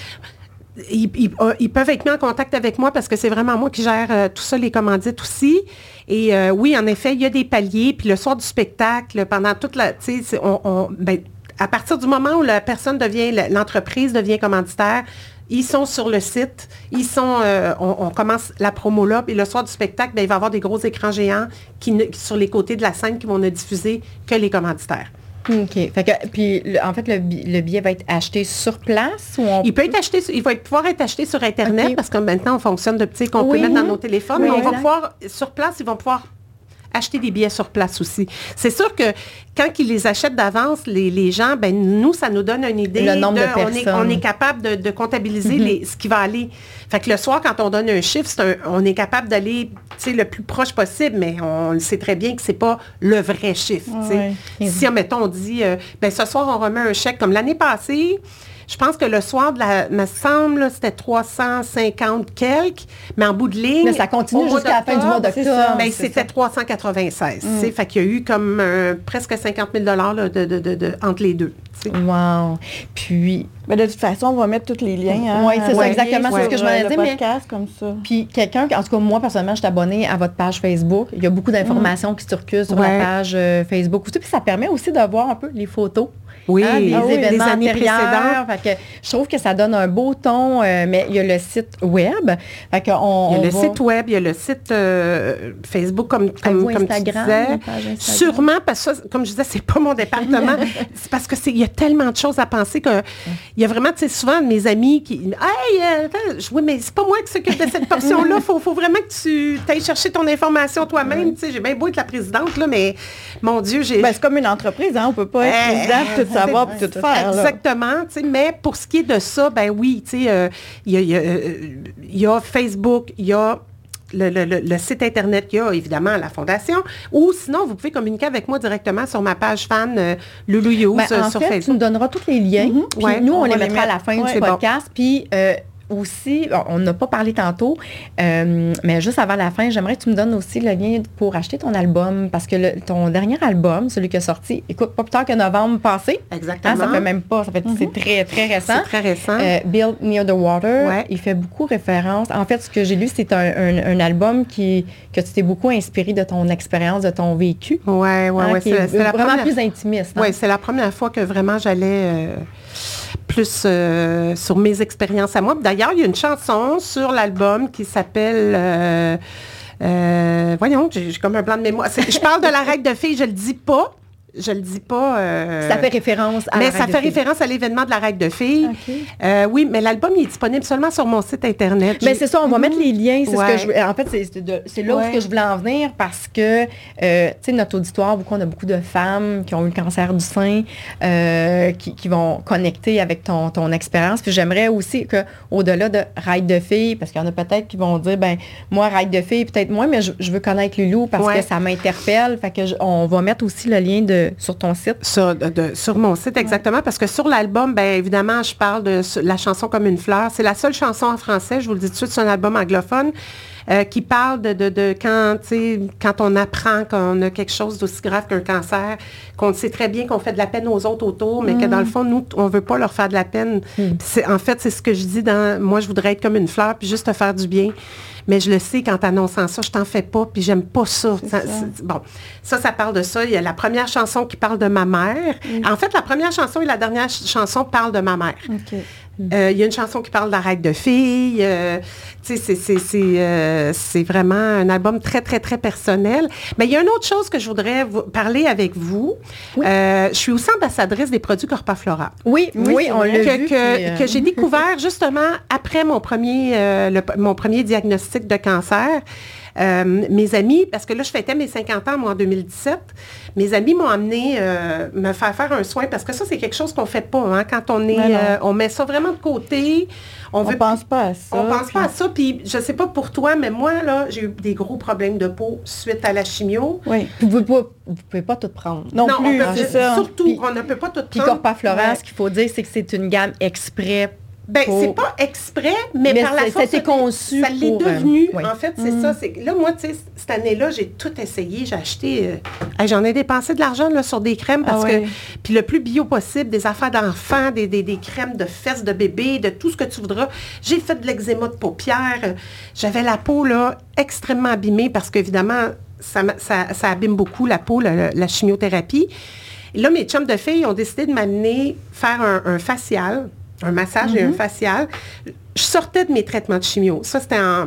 Ils, ils, ils peuvent être mis en contact avec moi parce que c'est vraiment moi qui gère euh, tout ça, les commandites aussi. Et euh, oui, en effet, il y a des paliers. Puis le soir du spectacle, pendant toute la... Tu sais, on, on, ben, à partir du moment où la personne devient... L'entreprise devient commanditaire, ils sont sur le site. Ils sont... Euh, on, on commence la promo là. Puis le soir du spectacle, ben, il va y avoir des gros écrans géants qui ne, sur les côtés de la scène qui vont ne diffuser que les commanditaires.
OK. Fait que, puis, le, en fait, le, le billet va être acheté sur place? Ou on
il peut être acheté, il va être, pouvoir être acheté sur Internet okay. parce que maintenant, on fonctionne de petits qu'on oui. peut mettre dans nos téléphones. Oui, mais on va pouvoir, sur place, ils vont pouvoir acheter des billets sur place aussi. C'est sûr que quand ils les achètent d'avance, les, les gens, ben nous, ça nous donne une idée.
Le nombre de, de
personnes. On est, on est capable de, de comptabiliser mm-hmm. les, ce qui va aller. Fait que le soir, quand on donne un chiffre, c'est un, on est capable d'aller le plus proche possible, mais on sait très bien que c'est pas le vrai chiffre. Ouais. Si, admettons, on dit, euh, ben ce soir, on remet un chèque, comme l'année passée, je pense que le soir, de la, me semble, là, c'était trois cent cinquante quelques, mais en bout de ligne...
Mais ça continue jusqu'à la fin du mois d'octobre.
Ben, c'était trois cent quatre-vingt-seize. Mm. Fait qu'il y a eu comme euh, presque cinquante mille dollars là, de, de, de, de, entre les deux. T'sais.
Wow! Puis...
Ben, de toute façon, on va mettre tous les liens. Hein,
oui, c'est ça, exactement.
Ouais,
c'est ce que je m'en ai dit.
Podcast, mais, comme ça.
Puis quelqu'un, en tout cas, moi, personnellement, je suis abonnée à votre page Facebook. Il y a beaucoup d'informations mm. qui circulent sur ouais. la page euh, Facebook aussi. Puis ça permet aussi de voir un peu les photos.
Oui,
hein, des
ah oui,
événements
les années
antérieurs. Fait que je trouve que ça donne un beau ton, euh, mais il y a le site web. Fait que on,
il y a
on
le
va...
site web, il y a le site euh, Facebook, comme, comme, comme
Instagram,
tu disais. Sûrement, parce que, ça, comme je disais, c'est pas mon département. C'est parce qu'il y a tellement de choses à penser qu'il y a vraiment, tu sais, souvent mes amis qui... Hey, euh, oui, mais c'est pas moi qui s'occupe de cette portion-là. Il faut, faut vraiment que tu ailles chercher ton information toi-même. Oui. Tu sais, j'ai bien beau être la présidente, là, mais mon Dieu, j'ai...
Ben, c'est comme une entreprise, hein. On peut pas être euh, présidente, tout savoir et tout faire.
Exactement, tu sais, mais pour ce qui est de ça, ben oui, tu sais, il euh, y, y, y, y a Facebook, il y a le, le, le, le site Internet, il y a évidemment la Fondation, ou sinon, vous pouvez communiquer avec moi directement sur ma page fan euh, Loulou Youth ben,
euh,
sur
fait,
Facebook.
Tu nous donneras tous les liens, mm-hmm. puis ouais, nous, on, on les mettra les à la fin ouais, du podcast, bon. Puis... Euh, aussi, on n'a pas parlé tantôt, euh, mais juste avant la fin, j'aimerais que tu me donnes aussi le lien pour acheter ton album, parce que le, ton dernier album, celui qui est sorti, écoute, pas plus tard que novembre passé.
Exactement.
Hein, ça fait même pas, ça fait, mm-hmm. c'est très, très récent.
C'est très récent.
Euh, Build Near the Water,
ouais.
il fait beaucoup référence. En fait, ce que j'ai lu, c'est un, un, un album qui, que tu t'es beaucoup inspiré de ton expérience, de ton vécu.
Oui, oui, oui.
Hein, c'est, c'est la vraiment
première...
plus intimiste. Hein?
Oui, c'est la première fois que vraiment j'allais... Euh... plus euh, sur mes expériences à moi. D'ailleurs, il y a une chanson sur l'album qui s'appelle... Euh, euh, voyons, j'ai, j'ai comme un blanc de mémoire. C'est, je parle de la règle de filles, je le dis pas. je le dis pas... Euh,
ça fait référence à
Mais
la
ça fait référence à l'événement de la règle de filles. Okay. Euh, oui, mais l'album, il est disponible seulement sur mon site Internet.
Mais c'est ça, on va mmh. mettre les liens. C'est
ouais.
ce que je, en fait, c'est, de, c'est là ouais. où je voulais en venir parce que, euh, tu sais, notre auditoire, beaucoup, on a beaucoup de femmes qui ont eu le cancer du sein, euh, qui, qui vont connecter avec ton, ton expérience. Puis j'aimerais aussi qu'au-delà de règle de filles, parce qu'il y en a peut-être qui vont dire, ben moi, règle de filles, peut-être moins, mais je, je veux connaître Loulou parce ouais. que ça m'interpelle. Fait que je, on va mettre aussi le lien de sur ton site?
Sur, de, de, sur mon site, exactement, ouais. parce que sur l'album, bien évidemment, je parle de la chanson Comme une fleur. C'est la seule chanson en français, je vous le dis tout de suite, c'est un album anglophone euh, qui parle de, de, de quand, quand on apprend qu'on a quelque chose d'aussi grave qu'un cancer, qu'on sait très bien qu'on fait de la peine aux autres autour, mais mm. que dans le fond, nous, on ne veut pas leur faire de la peine. Mm. C'est, en fait, c'est ce que je dis dans « Moi, je voudrais être comme une fleur, puis juste te faire du bien ». Mais je le sais, quand t'annonçant ça, je t'en fais pas, puis j'aime pas ça. ça, ça. Bon, ça, ça parle de ça. Il y a la première chanson qui parle de ma mère. Mm. En fait, la première chanson et la dernière ch- chanson parlent de ma mère.
Okay.
Euh, il y a une chanson qui parle de la règle de filles. Euh, tu sais, c'est, c'est, c'est, euh, c'est vraiment un album très, très, très personnel. Mais il y a une autre chose que je voudrais vous parler avec vous. Oui. Euh, je suis aussi ambassadrice des produits Corpaflora.
Oui, oui, oui on l'a
que,
vu.
Que, euh... que j'ai découvert justement après mon premier, euh, le, mon premier diagnostic de cancer. Euh, mes amis, parce que là, je fêtais mes cinquante ans, moi, en deux mille dix-sept, mes amis m'ont amené euh, me faire faire un soin, parce que ça, c'est quelque chose qu'on ne fait pas, hein, quand on est, euh, on met ça vraiment de côté.
On ne pense pas à ça.
On pense puis... pas à ça, puis je ne sais pas pour toi, mais moi, là, j'ai eu des gros problèmes de peau suite à la chimio.
Oui. Vous ne pouvez, pouvez pas tout prendre.
Non, non plus, on peut, c'est ça. Surtout, puis, on ne peut pas tout
puis
prendre.
Puis Corpaflora, ouais. ce qu'il faut dire, c'est que c'est une gamme exprès.
Ben, pour... c'est pas exprès, mais, mais par la force,
c'était conçu
ça l'est devenu.
Euh, oui.
En fait, c'est mm. ça. C'est, là, moi, tu sais, cette année-là, j'ai tout essayé. J'ai acheté... Euh, j'en ai dépensé de l'argent là, sur des crèmes parce ah, que... Ouais. Puis le plus bio possible, des affaires d'enfants, des, des, des crèmes de fesses de bébé, de tout ce que tu voudras. J'ai fait de l'eczéma de paupières. J'avais la peau, là, extrêmement abîmée parce qu'évidemment, ça, ça, ça abîme beaucoup la peau, la, la chimiothérapie. Et là, mes chums de filles ont décidé de m'amener faire un, un facial... un massage mm-hmm. et un facial. Je sortais de mes traitements de chimio. Ça, c'était en,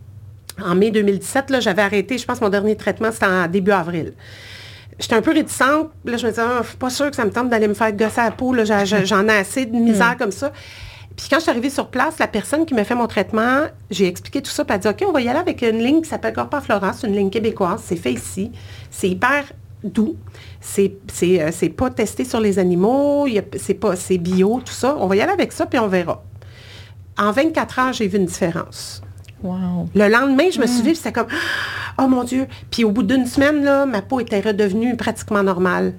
en mai deux mille dix-sept. Là, j'avais arrêté, je pense, mon dernier traitement, c'était en début avril. J'étais un peu réticente. Là, je me disais, oh, je suis pas sûre que ça me tente d'aller me faire gosser la peau. Là, j'en ai assez de misère mm. comme ça. Puis quand je suis arrivée sur place, la personne qui m'a fait mon traitement, j'ai expliqué tout ça, puis elle a dit, OK, on va y aller avec une ligne qui s'appelle Corpaflora. C'est une ligne québécoise. C'est fait ici. C'est hyper doux. C'est, c'est, euh, c'est pas testé sur les animaux, y a, c'est, pas, c'est bio, tout ça. On va y aller avec ça, puis on verra. En vingt-quatre heures, j'ai vu une différence.
Wow.
Le lendemain, je me suis levée, c'était comme, oh mon Dieu. Puis au bout d'une semaine, là, ma peau était redevenue pratiquement normale.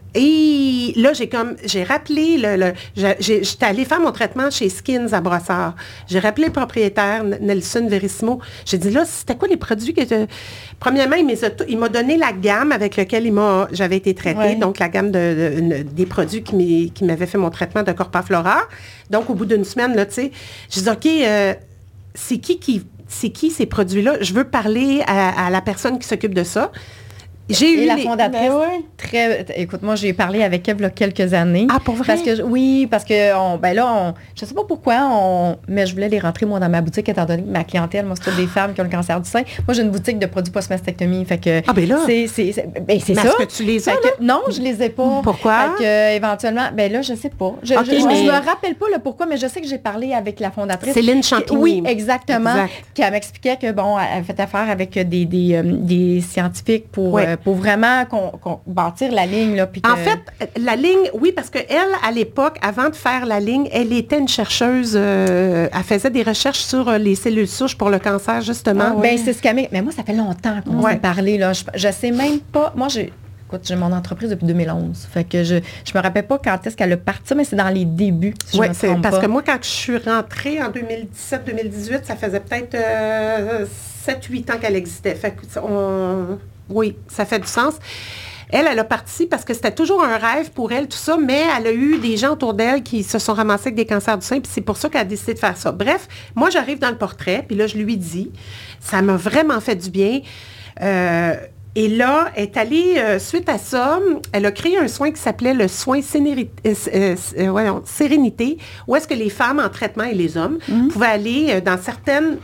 Et là, j'ai comme, j'ai rappelé, le, le, j'ai, j'étais allée faire mon traitement chez Skins à Brossard. J'ai rappelé le propriétaire, Nelson Verissimo. J'ai dit, là, c'était quoi les produits que je... Premièrement, il m'a, il m'a donné la gamme avec laquelle il m'a, j'avais été traitée, ouais. donc la gamme de, de, de, des produits qui, m'est, qui m'avaient fait mon traitement de Corpaflora. Donc, au bout d'une semaine, là, tu sais, j'ai dit, OK, euh, c'est qui qui... c'est qui ces produits-là? Je veux parler à, à la personne qui s'occupe de ça. J'ai
et
eu
la
les...
fondatrice, ben oui. très, écoute, moi, j'ai parlé avec elle il y a quelques années.
Ah, pour vrai?
Parce que, oui, parce que, on, ben là, on, je sais pas pourquoi, on, mais je voulais les rentrer, moi, dans ma boutique, étant donné que ma clientèle, moi, c'est toutes des femmes qui ont le cancer du sein. Moi, j'ai une boutique de produits post-mastectomie, fait que...
Ah, ben là!
C'est, c'est, c'est, ben, c'est
mais
ça.
Est-ce que tu les as,
que, non, je les ai pas.
Pourquoi?
Fait que, éventuellement, ben là, je sais pas. Je, okay, je, mais... je me rappelle pas le pourquoi, mais je sais que j'ai parlé avec la fondatrice.
Céline Champigny.
Oui, exactement.
Exact.
Qui m'expliquait que, bon, elle fait affaire avec des, des, euh, des scientifiques pour, ouais. euh, pour vraiment... Qu'on, qu'on bâtir la ligne. Là, puis que...
En fait, la ligne, oui, parce qu'elle, à l'époque, avant de faire la ligne, elle était une chercheuse, euh, elle faisait des recherches sur les cellules souches pour le cancer, justement.
Ah, oui. Bien, c'est ce qu'elle m'a... Mais moi, ça fait longtemps qu'on ouais. s'est parlé. Là. Je, je sais même pas... Moi, j'ai... Écoute, j'ai mon entreprise depuis deux mille onze. Fait que je je me rappelle pas quand est-ce qu'elle a parti, mais c'est dans les débuts, si
oui,
je me
c'est
trompe
parce
pas.
que moi, quand je suis rentrée en deux mille dix-sept deux mille dix-huit, ça faisait peut-être euh, sept huit ans qu'elle existait. Fait que on... Oui, ça fait du sens. Elle, elle a parti parce que c'était toujours un rêve pour elle, tout ça, mais elle a eu des gens autour d'elle qui se sont ramassés avec des cancers du sein, puis c'est pour ça qu'elle a décidé de faire ça. Bref, moi, j'arrive dans le portrait, puis là, je lui dis, ça m'a vraiment fait du bien. Euh, et là, elle est allée, euh, suite à ça, elle a créé un soin qui s'appelait le soin sénérité, euh, euh, voyons, sérénité, où est-ce que les femmes en traitement et les hommes mm-hmm. pouvaient aller euh, dans certaines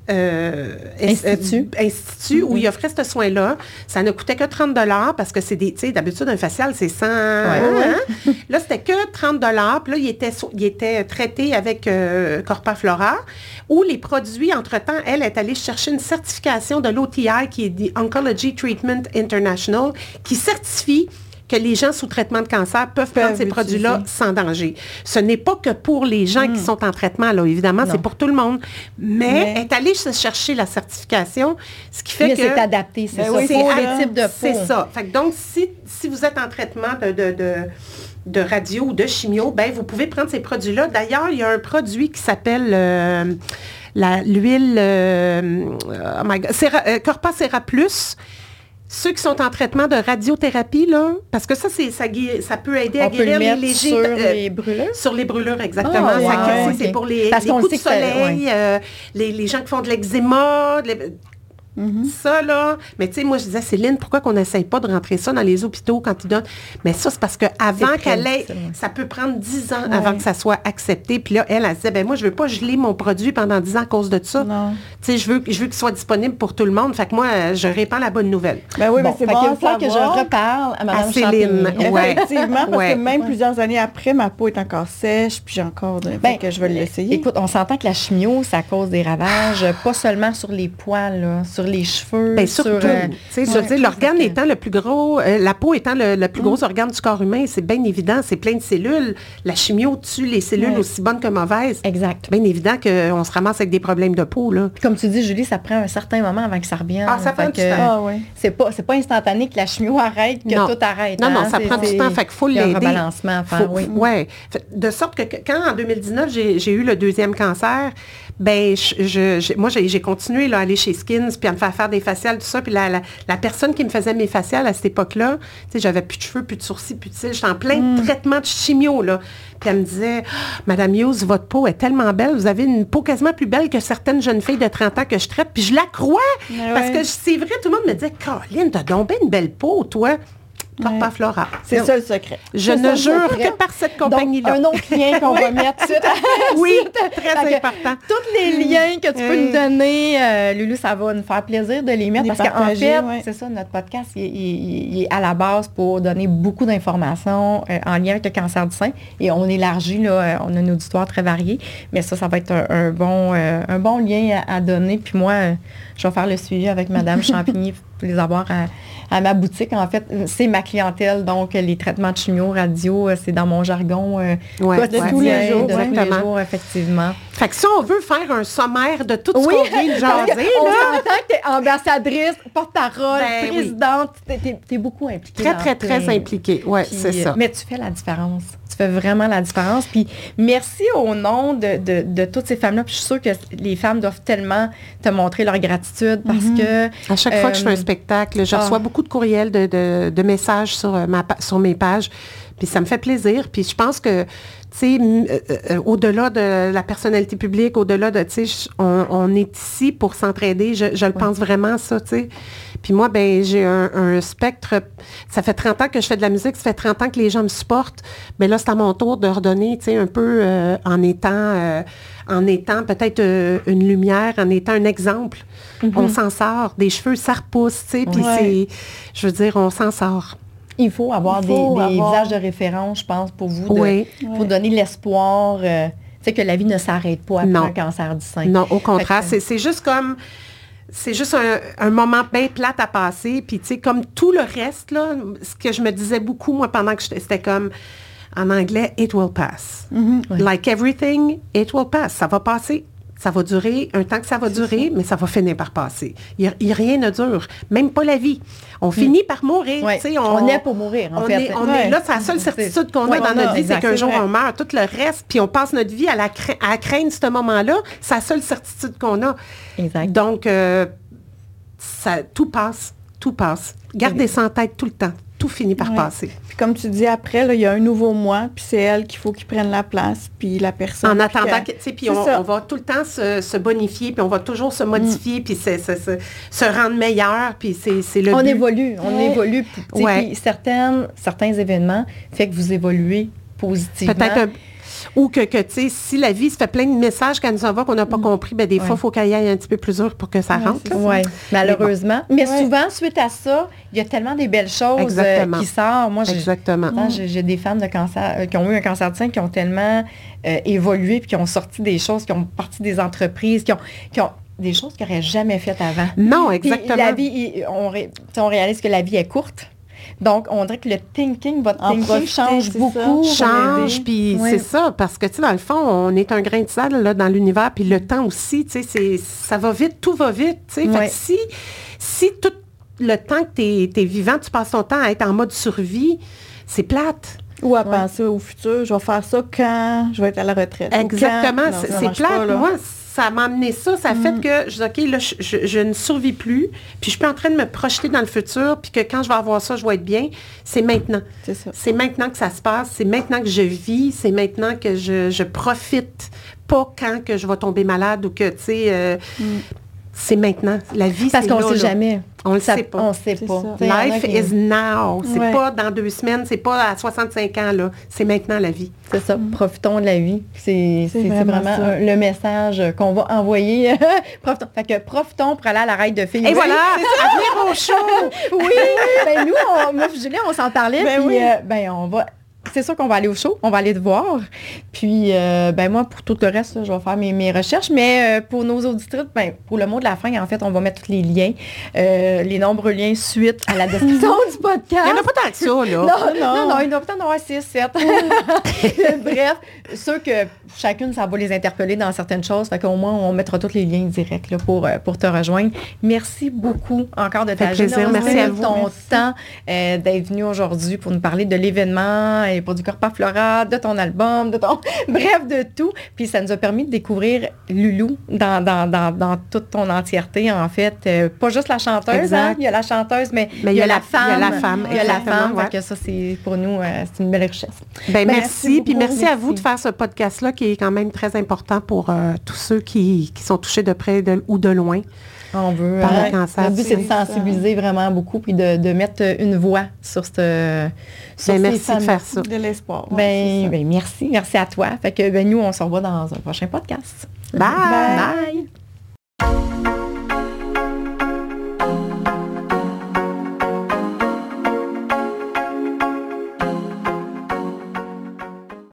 Euh,
Institut,
euh, institut mm-hmm. où il offrait ce soin-là. Ça ne coûtait que trente dollars parce que c'est des, tu sais, d'habitude, un facial, c'est cent. Ouais, hein? Ouais. Là, c'était que trente dollars. Puis là, il était, il était traité avec euh, Corpa Flora, où les produits, entre-temps, elle est allée chercher une certification de l'O T I, qui est The Oncology Treatment International, qui certifie que les gens sous traitement de cancer peuvent prendre peuvent ces produits-là sans danger. Ce n'est pas que pour les gens mmh. qui sont en traitement, là, évidemment, non. c'est pour tout le monde. Mais, mais elle est allée se chercher la certification, ce qui fait
mais
que...
c'est adapté, c'est ben ça. Oui, c'est un type de peau.
C'est ça. Fait que donc, si, si vous êtes en traitement de... de, de de radio ou de chimio, ben vous pouvez prendre ces produits-là. D'ailleurs, il y a un produit qui s'appelle euh, la, l'huile euh, oh my God, Cera, euh, Corpa Cera Plus. Ceux qui sont en traitement de radiothérapie, là, parce que ça, c'est, ça, ça peut aider
On
à guérir
les
légers...
Sur
euh,
les brûlures?
Sur les brûlures, exactement.
Oh, wow,
ça,
okay.
c'est, c'est pour les, les coups de soleil, ouais. euh, les, les gens qui font de l'eczéma... Les, Mm-hmm. Ça, là, mais tu sais, moi, je disais, Céline, pourquoi qu'on n'essaye pas de rentrer ça dans les hôpitaux quand ils donnent... Mais ça, c'est parce qu'avant qu'elle ait... Ça peut prendre dix ans ouais. avant que ça soit accepté. Puis là, elle, elle disait, ben moi, je veux pas geler mon produit pendant dix ans à cause de ça. Tu sais, je veux, je veux qu'il soit disponible pour tout le monde. Fait que moi, je répands la bonne nouvelle.
Ben oui, bon, mais c'est bon
il faut que je reparle à Mme
à Céline.
Ouais. Effectivement, parce ouais. que même ouais. plusieurs années après, ma peau est encore sèche, puis j'ai encore... De... Ben, que je vais l'essayer.
Écoute, on s'entend que la chimio, ça cause des ravages, pas seulement sur les poils, là, sur les cheveux.
Ben, surtout, sur, euh, ouais, je veux dire, l'organe étant le plus gros, euh, la peau étant le, le plus gros mm. organe du corps humain, c'est bien évident, c'est plein de cellules. La chimio tue les cellules ouais. aussi bonnes que mauvaises.
Exact.
Bien évident qu'on se ramasse avec des problèmes de peau, là.
Puis comme tu dis, Julie, ça prend un certain moment avant que ça revienne.
Ah, ça prend du temps.
Ah, ouais. C'est pas, c'est pas instantané que la chimio arrête, que
non.
tout arrête.
Non,
hein?
non, ça
c'est,
prend
c'est,
du temps, fait qu'il faut l'aider.
Il y a un rebalancement à faire,
faut,
oui.
Oui. De sorte que quand, en deux mille dix-neuf, j'ai, j'ai eu le deuxième cancer, ben je, je, je, moi, j'ai, j'ai continué là, à aller chez Skins, puis à me faire faire des faciales, tout ça, puis la, la, la personne qui me faisait mes faciales à cette époque-là, tu sais, j'avais plus de cheveux, plus de sourcils, plus de cils, j'étais en plein mm. traitement de chimio, là. Puis elle me disait, oh, Madame Hughes, votre peau est tellement belle, vous avez une peau quasiment plus belle que certaines jeunes filles de trente ans que je traite, puis je la crois, ouais. parce que c'est vrai, tout le monde me disait, Caroline, t'as donc bien une belle peau, toi. Corpa Flora.
C'est ça le secret.
Je
c'est
ne jure secret. que par cette compagnie-là.
Donc, un autre lien qu'on va mettre tout de suite.
Oui, très important.
Tous les liens que tu oui. peux nous donner, euh, Loulou, ça va nous faire plaisir de les mettre. Les parce qu'en fait, ouais. c'est ça, notre podcast, il, il, il est à la base pour donner beaucoup d'informations euh, en lien avec le cancer du sein. Et on élargit, là, on a un auditoire très varié. Mais ça, ça va être un, un, bon, euh, un bon lien à, à donner. Puis moi, euh, je vais faire le suivi avec Mme Champigny pour les avoir à, à ma boutique. En fait, c'est ma clientèle. Donc, les traitements de chimio, radio, c'est dans mon jargon euh,
ouais,
quotidien,
ouais, tous les jours,
de tous les jours, effectivement.
Fait que si on veut faire un sommaire de tout ce oui, qu'on vient de jaser,
on
là...
s'entend que tu es ambassadrice, porte-parole, ben, présidente. Oui. Tu es, es beaucoup impliquée.
Très, très, très tes... impliquée. Oui, c'est ça.
Mais tu fais la différence. Tu fais vraiment la différence. Puis merci au nom de, de, de toutes ces femmes-là. Puis je suis sûre que les femmes doivent tellement te montrer leur gratitude parce mm-hmm. que...
À chaque euh, fois que je fais un spectacle, je reçois oh. beaucoup de courriels, de, de, de messages sur, ma, sur mes pages. Puis ça me fait plaisir. Puis je pense que, tu sais, euh, euh, au-delà de la personnalité publique, au-delà de, tu sais, on, on est ici pour s'entraider. Je, je le ouais. pense vraiment, ça, tu sais. Puis moi, ben j'ai un, un spectre. Ça fait trente ans que je fais de la musique. Ça fait trente ans que les gens me supportent. Mais là, c'est à mon tour de redonner, tu sais, un peu euh, en étant... Euh, en étant peut-être euh, une lumière, en étant un exemple. Mm-hmm. On s'en sort. Des cheveux, ça repousse, tu sais. Puis ouais. c'est... Je veux dire, on s'en sort.
Il faut avoir Il faut des, avoir... des visages de référence, je pense, pour vous, de, oui. pour oui. donner l'espoir, euh, tu sais, que la vie ne s'arrête pas après non. un cancer du sein.
Non, au contraire, que... c'est, c'est juste comme, c'est juste un, un moment bien plate à passer, puis tu sais, comme tout le reste, là, ce que je me disais beaucoup, moi, pendant que j'étais, c'était comme, en anglais, it will pass. Mm-hmm. Oui. Like everything, it will pass. Ça va passer. Ça va durer un temps que ça va c'est durer, ça. Mais ça va finir par passer. Il n'y a, a rien ne dure, même pas la vie. On mm. finit par mourir.
Ouais. On, on est pour mourir, en
on
fait.
Est, on ouais. est là, c'est la seule certitude qu'on ouais, a dans notre a, vie, exact, c'est qu'un c'est jour vrai. On meurt. Tout le reste, puis on passe notre vie à, la cra- à craindre ce moment-là, c'est la seule certitude qu'on a.
Exact.
Donc, euh, ça, tout passe, tout passe. Gardez ça en tête tout le temps. Tout finit par ouais. passer.
Puis comme tu dis, après, il y a un nouveau moi, puis c'est elle qu'il faut qu'il prenne la place, puis la personne.
En attendant, tu sais, puis on, on va tout le temps se, se bonifier, puis on va toujours se modifier, mm. puis se, se, se, se rendre meilleur, puis c'est, c'est le
On
but.
évolue, on ouais. évolue. Puis, ouais. puis certaines, certains événements fait que vous évoluez positivement.
Peut-être un... Ou que, que tu sais, si la vie se fait plein de messages qu'elle nous envoie qu'on n'a pas mm. compris, bien, des ouais. fois, il faut qu'elle y aille un petit peu plus dur pour que ça
ouais,
rentre.
Oui, malheureusement. Mais, bon. Mais ouais. souvent, suite à ça, il y a tellement des belles choses euh, qui sortent. Moi, j'ai,
Exactement.
Mm. J'ai, j'ai des femmes de cancer, euh, qui ont eu un cancer du sein, qui ont tellement euh, évolué, puis qui ont sorti des choses, qui ont parti des entreprises, qui ont... Qui ont des choses qu'ils n'auraient jamais faites avant.
Non, exactement.
Puis la vie, on, on réalise que la vie est courte. Donc, on dirait que le thinking, votre en thinking profiter, change beaucoup.
Change, puis oui. c'est ça, parce que, tu sais, dans le fond, on est un grain de sable, là, dans l'univers, puis le temps aussi, tu sais, ça va vite, tout va vite, tu sais. Oui. Fait que si, si tout le temps que tu es vivant, tu passes ton temps à être en mode survie, c'est plate.
Ou à ouais. penser au futur, je vais faire ça quand je vais être à la retraite.
Exactement, non, c'est, c'est plate. Pas, moi, ça m'a amené ça, ça a mm. fait que je dis, OK, là, je, je, je ne survis plus, puis je suis en train de me projeter dans le futur, puis que quand je vais avoir ça, je vais être bien. C'est maintenant.
C'est ça.
C'est maintenant que ça se passe, c'est maintenant que je vis, c'est maintenant que je, je profite, pas quand que je vais tomber malade ou que, tu sais... Euh, mm. C'est maintenant. La vie,
Parce
c'est
qu'on
là,
ne sait
là.
jamais.
On ne sait pas.
On ne sait pas.
Life is now. C'est ouais. pas dans deux semaines, c'est pas à soixante-cinq ans, là. C'est maintenant la vie.
C'est ça. Mm. Profitons de la vie. C'est, c'est, c'est vraiment, c'est vraiment le message qu'on va envoyer. profitons. Fait que profitons pour aller à la ride de filles.
Et oui, voilà! À venir au show!
Oui! Ben nous, on, moi et Julie, on s'en parlait.
Ben
puis,
oui.
euh, ben on va... C'est sûr qu'on va aller au show, on va aller te voir. Puis, euh, ben moi, pour tout le reste, là, je vais faire mes, mes recherches. Mais euh, pour nos auditrices, ben, pour le mot de la fin, en fait, on va mettre tous les liens, euh, les nombreux liens suite à la description du podcast.
Il n'y en a pas tant que ça, là.
Non, non, non, non il y en a peut-être en avoir six, sept. Bref, sûr que chacune, ça va les interpeller dans certaines choses. Fait qu'au moins, on mettra tous les liens directs là, pour, pour te rejoindre. Merci beaucoup encore de ta générosité,
merci à vous.
ton
merci.
temps euh, d'être venu aujourd'hui pour nous parler de l'événement et pour du Corps par Flora, de ton album, de ton... Bref, de tout. Puis ça nous a permis de découvrir Loulou dans, dans, dans, dans toute ton entièreté, en fait. Euh, pas juste la chanteuse, hein? Il y a la chanteuse, mais,
mais
il y a,
y a
la,
la
femme.
Il y a la femme.
Il y a la femme.
Ouais.
Fait que ça, c'est, pour nous, euh, c'est une belle richesse.
Ben,
merci.
Merci. Puis merci, merci à vous de faire ce podcast-là qui est quand même très important pour euh, tous ceux qui, qui sont touchés de près de, ou de loin.
On veut.
Par
euh,
le cancer.
Le but, c'est de sensibiliser ça. Vraiment beaucoup puis de, de mettre une voix sur, cette, sur
ben,
ces
merci
femmes.
De faire ça.
De l'espoir.
Ben, ouais, ben merci. Merci à toi. Fait que ben, nous, on se revoit dans un prochain podcast.
Bye.
Bye. Bye.